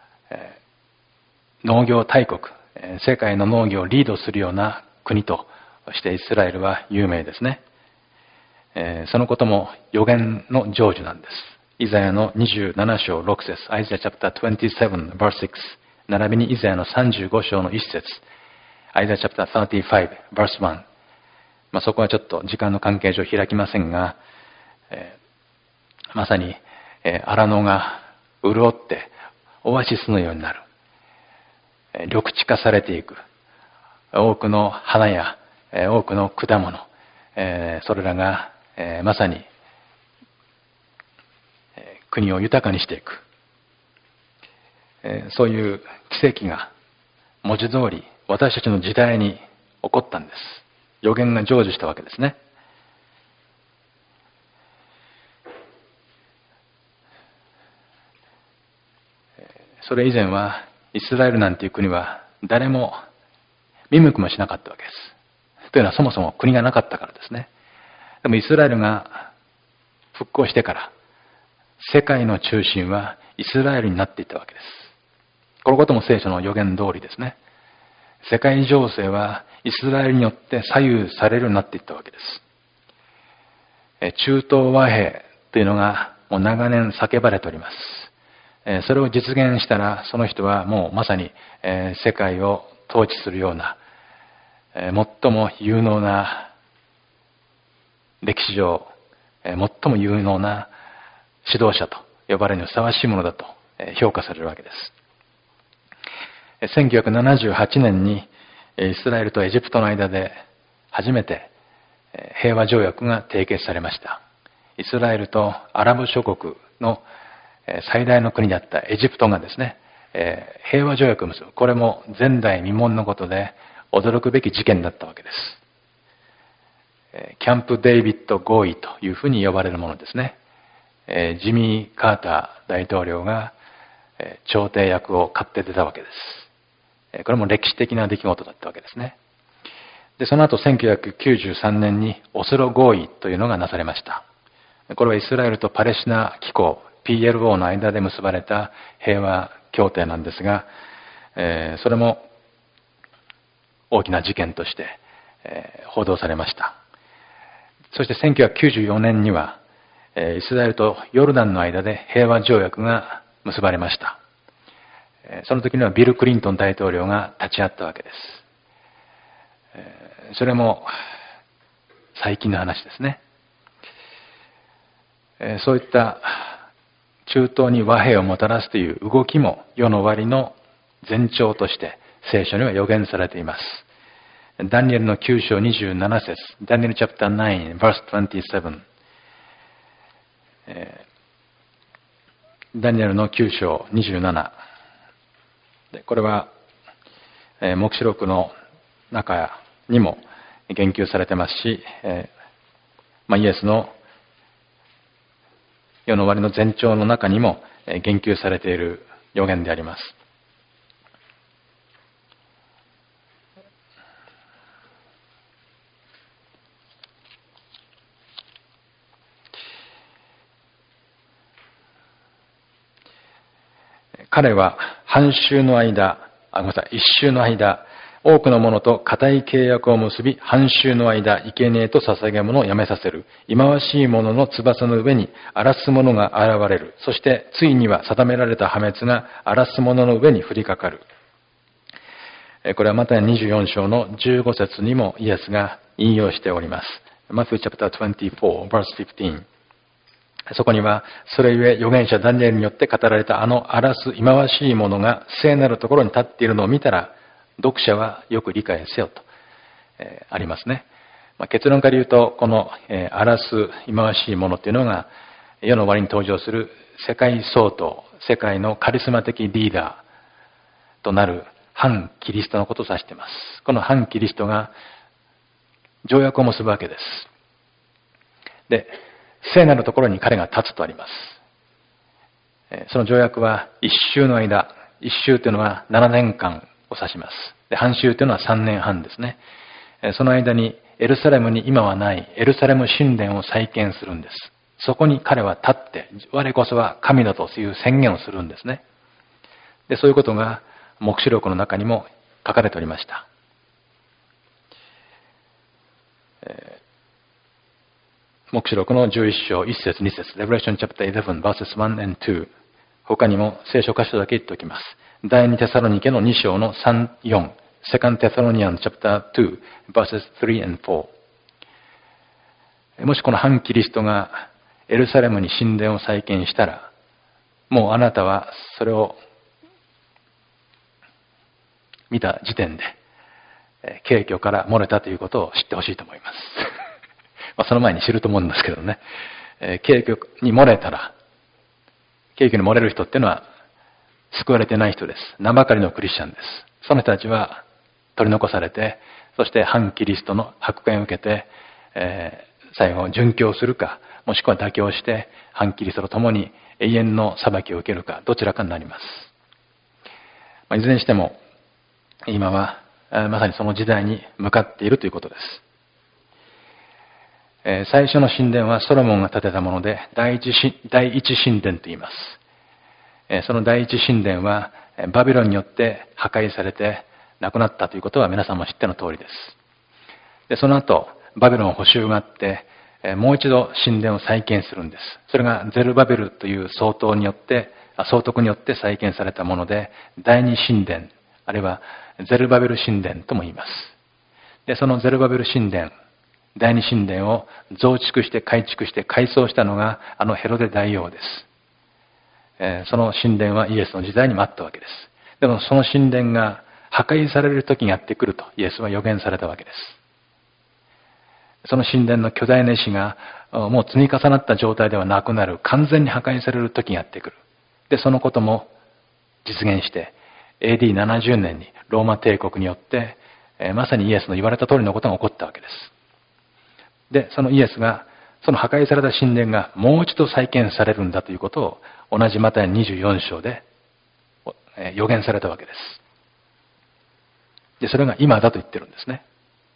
農業大国、世界の農業をリードするような国としてイスラエルは有名ですね。そのことも予言の成就なんです。イザヤの27章6節、アイザヤチャプター27 verse 6、並びにイザヤの35章の1節、アイザヤチャプター35 verse 1。そこはちょっと時間の関係上開きませんが、まさに荒野が潤ってオアシスのようになる。緑地化されていく。多くの花や多くの果物、それらがまさに国を豊かにしていく。そういう奇跡が文字通り私たちの時代に起こったんです。予言が成就したわけですね。それ以前はイスラエルなんていう国は誰も見向きもしなかったわけです。というのはそもそも国がなかったからですね。でもイスラエルが復興してから世界の中心はイスラエルになっていったわけです。このことも聖書の予言通りですね。世界情勢はイスラエルによって左右されるようになっていったわけです。中東和平というのがもう長年叫ばれております。それを実現したらその人はもうまさに世界を統治するような最も有能な歴史上最も有能な指導者と呼ばれるにふさわしいものだと評価されるわけです。1978年にイスラエルとエジプトの間で初めて平和条約が締結されました。イスラエルとアラブ諸国の最大の国だったエジプトがですね、平和条約を結ぶ。これも前代未聞のことで驚くべき事件だったわけです。キャンプ・デイビッド合意というふうに呼ばれるものですね。ジミー・カーター大統領が調停役を買って出たわけです。これも歴史的な出来事だったわけですね。で、その後1993年にオスロ合意というのがなされました。これはイスラエルとパレスチナ機構 PLO の間で結ばれた平和協定なんですが、 それも大きな事件として、報道されました。そして1994年には、イスラエルとヨルダンの間で平和条約が結ばれました。その時にはビル・クリントン大統領が立ち会ったわけです。それも最近の話ですね。そういった中東に和平をもたらすという動きも世の終わりの前兆として聖書には予言されています。ダニエルの9章27節、ダニエル chapter 9 verse 27、ダニエルの9章27、これは黙示録の中にも言及されてますし、イエスの世の終わりの前兆の中にも言及されている予言であります。彼は半週の間、一週の間、多くの者と固い契約を結び、半週の間、生贄と捧げ物をやめさせる。忌まわしい者の翼の上に荒らす者が現れる。そして、ついには定められた破滅が荒らす者の上に降りかかる。これはマタイ24章の15節にもイエスが引用しております。Matthew chapter 24, verse 15。そこには、それゆえ預言者ダニエルによって語られたあの荒らす忌まわしい者が聖なるところに立っているのを見たら、読者はよく理解せよと、ありますね。結論から言うと、この、荒らす忌まわしい者というのが、世の終わりに登場する世界総統、世界のカリスマ的リーダーとなる反キリストのことを指しています。この反キリストが条約を結ぶわけです。で、聖なるところに彼が立つとあります。その条約は一週の間、一週というのは7年間を指します。で、半週というのは3年半ですね。その間にエルサレムに今はないエルサレム神殿を再建するんです。そこに彼は立って、我こそは神だという宣言をするんですね。で、そういうことが黙示録の中にも書かれておりました。黙示録の11章1節2節 Revelation chapter 11 verses 1 and 2、他にも聖書箇所だけ言っておきます。第二テサロニケの2章の3、4、Second Thessalonians chapter 2 verses 3 and 4。もしこの反キリストがエルサレムに神殿を再建したら、もうあなたはそれを見た時点で、景挙から漏れたということを知ってほしいと思います。その前に知ると思うんですけどね、景挙に漏れたら、景挙に漏れる人っていうのは救われてない人です。名ばかりのクリスチャンです。その人たちは取り残されて、そして反キリストの迫害を受けて、最後殉教するか、もしくは妥協して反キリストと共に永遠の裁きを受けるか、どちらかになります。いずれにしても、今はまさにその時代に向かっているということです。最初の神殿はソロモンが建てたもので、第一神殿と言います。その第一神殿はバビロンによって破壊されてなくなったということは皆さんも知っての通りです。で、その後、バビロン補修があって、もう一度神殿を再建するんです。それがゼルバベルという総督によって再建されたもので、第二神殿、あるいはゼルバベル神殿とも言います。で、そのゼルバベル神殿、第二神殿を増築して改築して改装したのがあのヘロデ大王です。その神殿はイエスの時代にもあったわけです。でもその神殿が破壊される時にやってくるとイエスは予言されたわけです。その神殿の巨大な石がもう積み重なった状態ではなくなる、完全に破壊される時にやってくる。で、そのことも実現して AD70 年にローマ帝国によってまさにイエスの言われた通りのことが起こったわけです。で、そのイエスが、その破壊された神殿がもう一度再建されるんだということを同じマタイ24章で予言されたわけです。で、それが今だと言ってるんですね。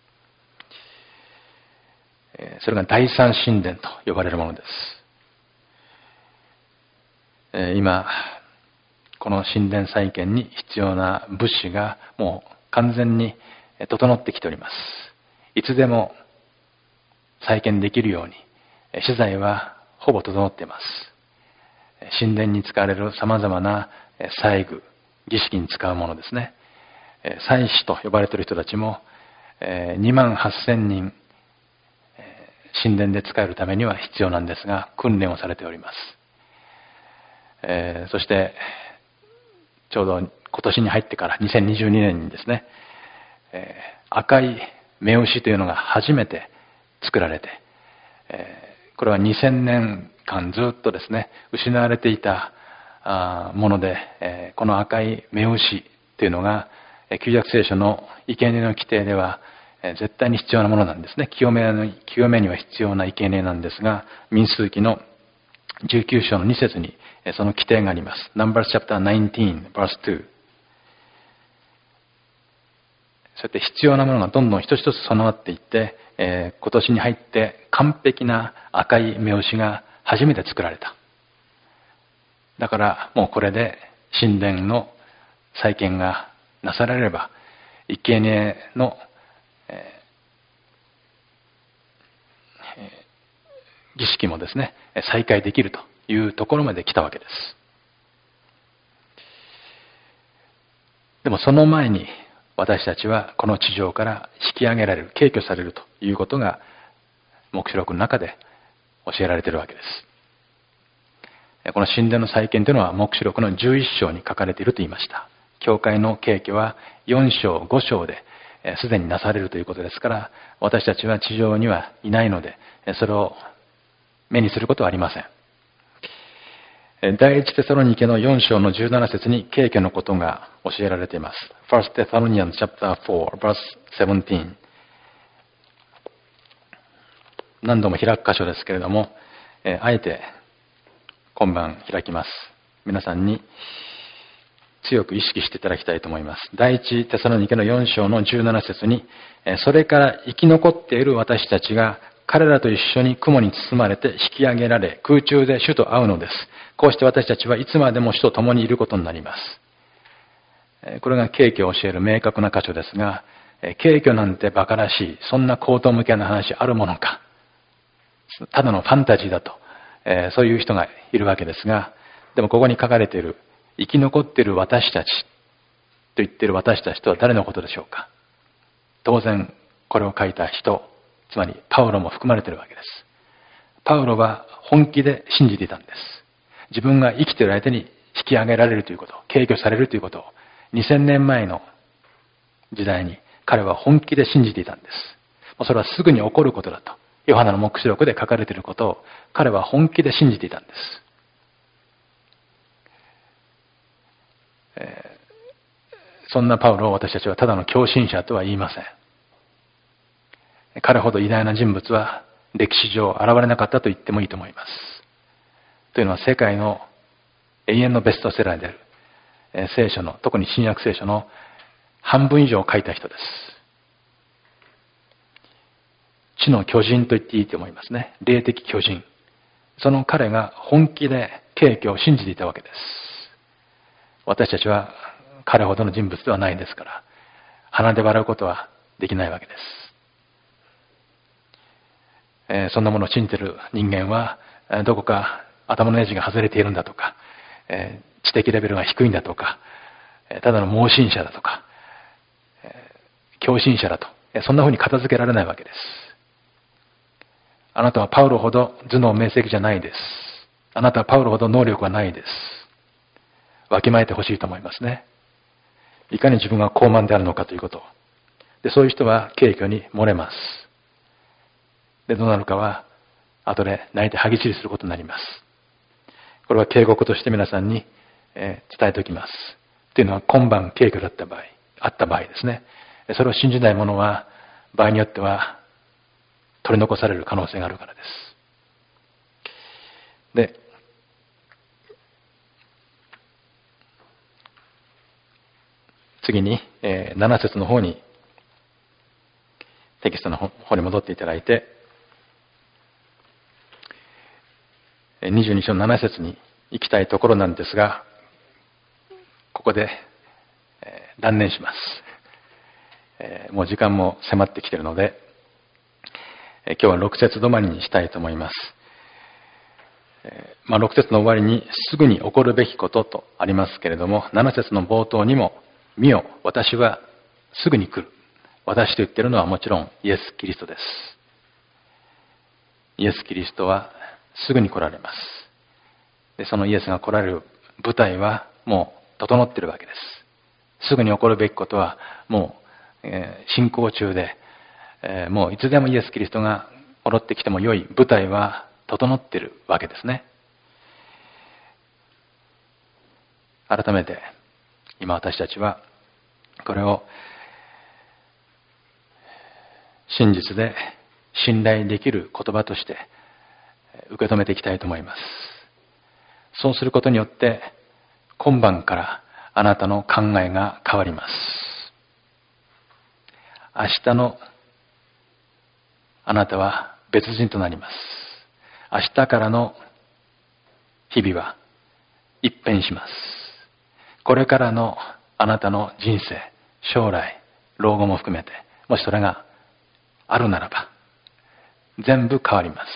それが第三神殿と呼ばれるものです。今、 この神殿再建に必要な物資がもう完全に整ってきております。いつでも再建できるように資材はほぼ整っています。神殿に使われる様々な祭具、儀式に使うものですね。祭司と呼ばれている人たちも28,000人神殿で使えるためには必要なんですが、訓練をされております。そしてちょうど今年に入ってから2022年にですね、赤い目牛というのが初めて作られて、これは2000年間ずっとですね失われていたもので、この赤い目牛というのが旧約聖書の生贄の規定では絶対に必要なものなんですね。清めには必要な生贄なんですが、民数記の19章の2節にその規定があります。Numbers chapter 19 verse 2。そうやって必要なものがどんどん一つ一つ備わっていって、今年に入って完璧な赤い目牛が初めて作られた。だからもうこれで神殿の再建がなされれば、生贄の儀式もですね再開できるというところまで来たわけです。でもその前に私たちはこの地上から引き上げられる、敬居されるということが黙示録の中で教えられているわけです。この神殿の再建というのは黙示録の11章に書かれていると言いました。教会の敬居は4章5章ですでになされるということですから、私たちは地上にはいないのでそれを目にすることはありません。第一テサロニケの4章の17節に敬居のことが教えられています。First Thessalonians chapter 4 verse 17。何度も開く箇所ですけれども、あえて今晩開きます。皆さんに強く意識していただきたいと思います。第一テサロニケの4章の17節に、それから生き残っている私たちが彼らと一緒に雲に包まれて引き上げられ、空中で主と会うのです。こうして私たちはいつまでも主と共にいることになります。これが敬居を教える明確な箇所ですが、敬居なんて馬鹿らしい、そんな高等無形な話あるものか。ただのファンタジーだと、そういう人がいるわけですが、でもここに書かれている、生き残っている私たちと言っている私たちとは誰のことでしょうか。当然、これを書いた人、つまりパウロも含まれているわけです。パウロは本気で信じていたんです。自分が生きている間に引き上げられるということ、敬居されるということを2000年前の時代に彼は本気で信じていたんです。それはすぐに起こることだと、ヨハネの黙示録で書かれていることを彼は本気で信じていたんです。そんなパウロを私たちはただの狂信者とは言いません。彼ほど偉大な人物は歴史上現れなかったと言ってもいいと思います。というのは世界の永遠のベストセラーである聖書の、特に新約聖書の半分以上を書いた人です。地の巨人と言っていいと思いますね。霊的巨人。その彼が本気で敬居を信じていたわけです。私たちは彼ほどの人物ではないですから、鼻で笑うことはできないわけです。そんなものを信じている人間は、どこか頭のネジが外れているんだとか、知的レベルが低いんだとか、ただの盲信者だとか、狂信者だと、そんな風に片付けられないわけです。あなたはパウロほど頭脳明晰じゃないです。あなたはパウロほど能力はないです。わきまえてほしいと思いますね。いかに自分が高慢であるのかということ。で、そういう人は敬居に漏れます。で、どうなるかは、後で泣いて歯ぎしりすることになります。これは警告として皆さんに、伝えておきます。というのは今晩敬居だった場合、あった場合ですね。それを信じない者は、場合によっては、取り残される可能性があるからです。で、次に、7節の方に、テキストの方に戻っていただいて、22章の7節に行きたいところなんですが、 ここで、断念します。もう時間も迫ってきているので、今日は6節止まりにしたいと思います。6節の終わりにすぐに起こるべきこととありますけれども、7節の冒頭にも、見よ、私はすぐに来る。私と言っているのはもちろんイエス・キリストです。イエス・キリストはすぐに来られます。で、そのイエスが来られる舞台はもう整っているわけです。すぐに起こるべきことはもう、進行中で、もういつでもイエス・キリストが戻ってきても良い舞台は整っているわけですね。改めて今私たちはこれを真実で信頼できる言葉として受け止めていきたいと思います。そうすることによって今晩からあなたの考えが変わります。明日のあなたは別人となります。明日からの日々は一変します。これからのあなたの人生、将来、老後も含めて、もしそれがあるならば、全部変わります。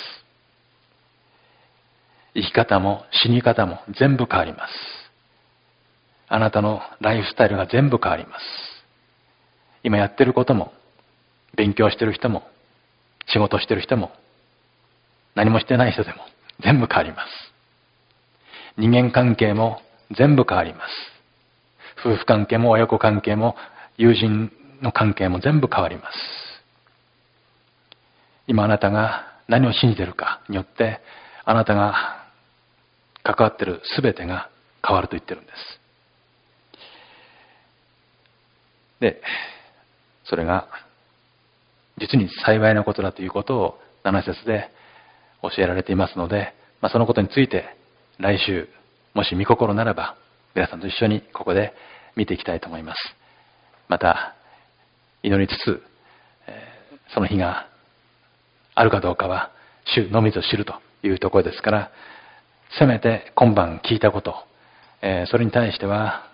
生き方も死に方も全部変わります。あなたのライフスタイルが全部変わります。今やってることも、勉強してる人も、仕事してる人も、何もしてない人でも全部変わります。人間関係も全部変わります。夫婦関係も親子関係も友人の関係も全部変わります。今あなたが何を信じているかによってあなたが関わっている全てが変わると言ってるんです。で、それが実に幸いなことだということを7節で教えられていますので、そのことについて来週もし御心ならば皆さんと一緒にここで見ていきたいと思います。また祈りつつ、その日があるかどうかは主のみぞ知るというところですから、せめて今晩聞いたこと、それに対しては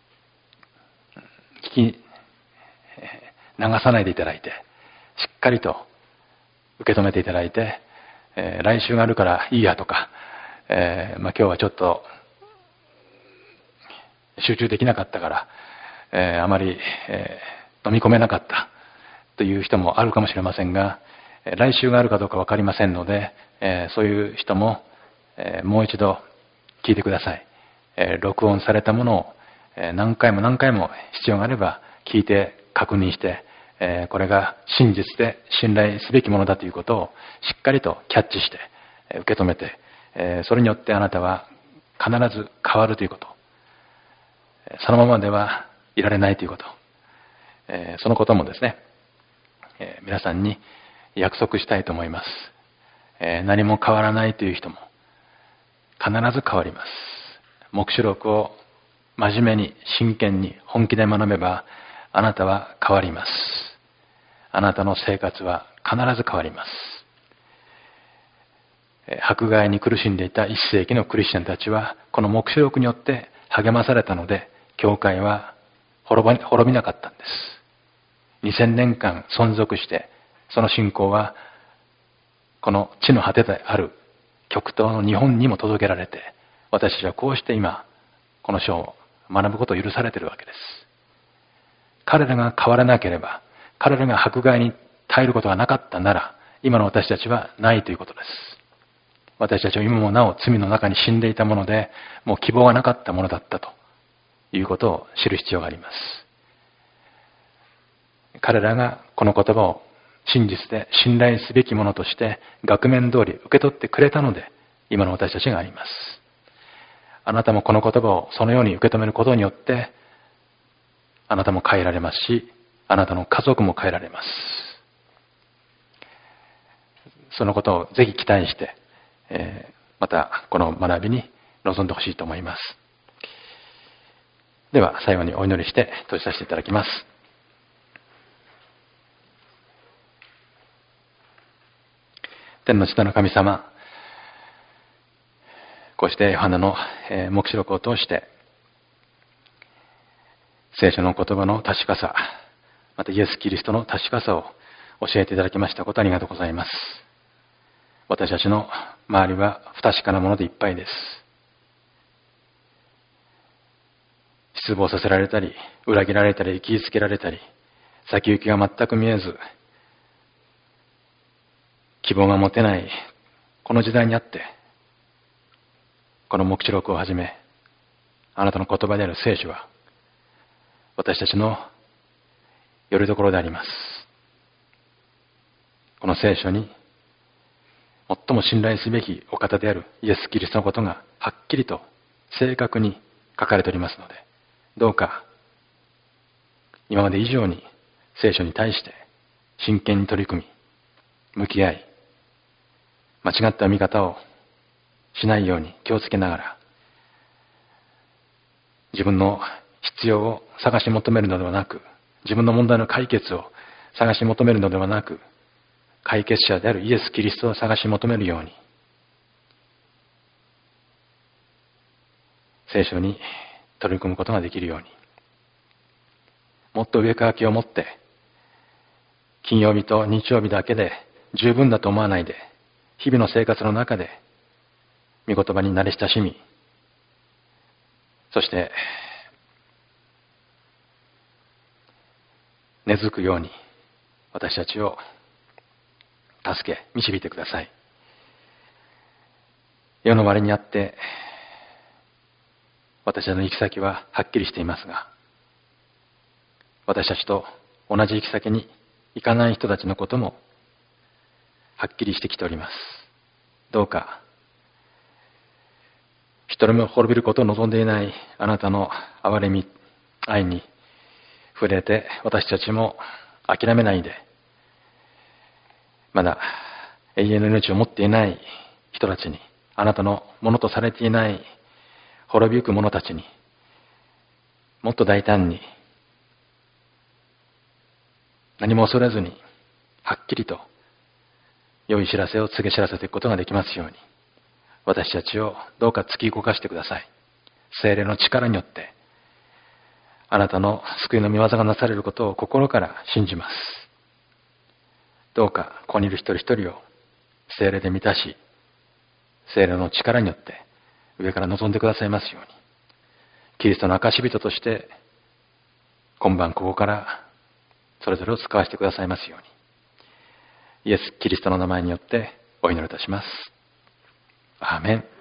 聞き流さないでいただいて、しっかりと受け止めていただいて、来週があるからいいやとか、今日はちょっと集中できなかったから、あまり、飲み込めなかったという人もあるかもしれませんが、来週があるかどうか分かりませんので、そういう人も、もう一度聞いてください。録音されたものを、何回も何回も必要があれば聞いて確認して、これが真実で信頼すべきものだということをしっかりとキャッチして受け止めて、それによってあなたは必ず変わるということ、そのままではいられないということ、そのこともですね、皆さんに約束したいと思います。何も変わらないという人も必ず変わります。黙示録を真面目に真剣に本気で学べばあなたは変わります。あなたの生活は必ず変わります。迫害に苦しんでいた1世紀のクリスチャンたちはこの黙示録によって励まされたので、教会は滅びなかったんです。2000年間存続して、その信仰はこの地の果てである極東の日本にも届けられて、私たちはこうして今この書を学ぶことを許されているわけです。彼らが変わらなければ、彼らが迫害に耐えることがなかったなら、今の私たちはないということです。私たちは今もなお罪の中に死んでいたもので、もう希望がなかったものだったということを知る必要があります。彼らがこの言葉を真実で信頼すべきものとして額面通り受け取ってくれたので、今の私たちがあります。あなたもこの言葉をそのように受け止めることによって、あなたも変えられますし、あなたの家族も変えられます。そのことをぜひ期待して、またこの学びに臨んでほしいと思います。では最後にお祈りして閉じさせていただきます。天の下の神様、こうしてヨハネの黙示録を通して聖書の言葉の確かさ、またイエス・キリストの確かさを教えていただきましたことありがとうございます。私たちの周りは不確かなものでいっぱいです。失望させられたり、裏切られたり、傷つけられたり、先行きが全く見えず、希望が持てないこの時代にあって、この黙示録をはじめ、あなたの言葉である聖書は、私たちの拠り所であります。この聖書に、最も信頼すべきお方であるイエス・キリストのことがはっきりと正確に書かれておりますので、どうか今まで以上に聖書に対して真剣に取り組み、向き合い、間違った見方をしないように気をつけながら、自分の必要を探し求めるのではなく、自分の問題の解決を探し求めるのではなく、解決者であるイエス・キリストを探し求めるように、聖書に取り組むことができるように、もっと上から気を持って、金曜日と日曜日だけで十分だと思わないで、日々の生活の中で、御言葉に慣れ親しみ、そして、根付くように、私たちを助け、導いてください。世の終わりにあって、私たちの行き先ははっきりしていますが、私たちと同じ行き先に行かない人たちのこともはっきりしてきております。どうか、一人も滅びることを望んでいないあなたの憐れみ、愛に触れて、私たちも諦めないで、まだ永遠の命を持っていない人たちに、あなたのものとされていない滅びゆく者たちに、もっと大胆に、何も恐れずに、はっきりと良い知らせを告げ知らせていくことができますように、私たちをどうか突き動かしてください。聖霊の力によって、あなたの救いの御業がなされることを心から信じます。どうか、ここにいる一人一人を聖霊で満たし、聖霊の力によって上から望んでくださいますように、キリストの証人として、今晩ここからそれぞれを使わせてくださいますように、イエス・キリストの名前によってお祈りいたします。アーメン。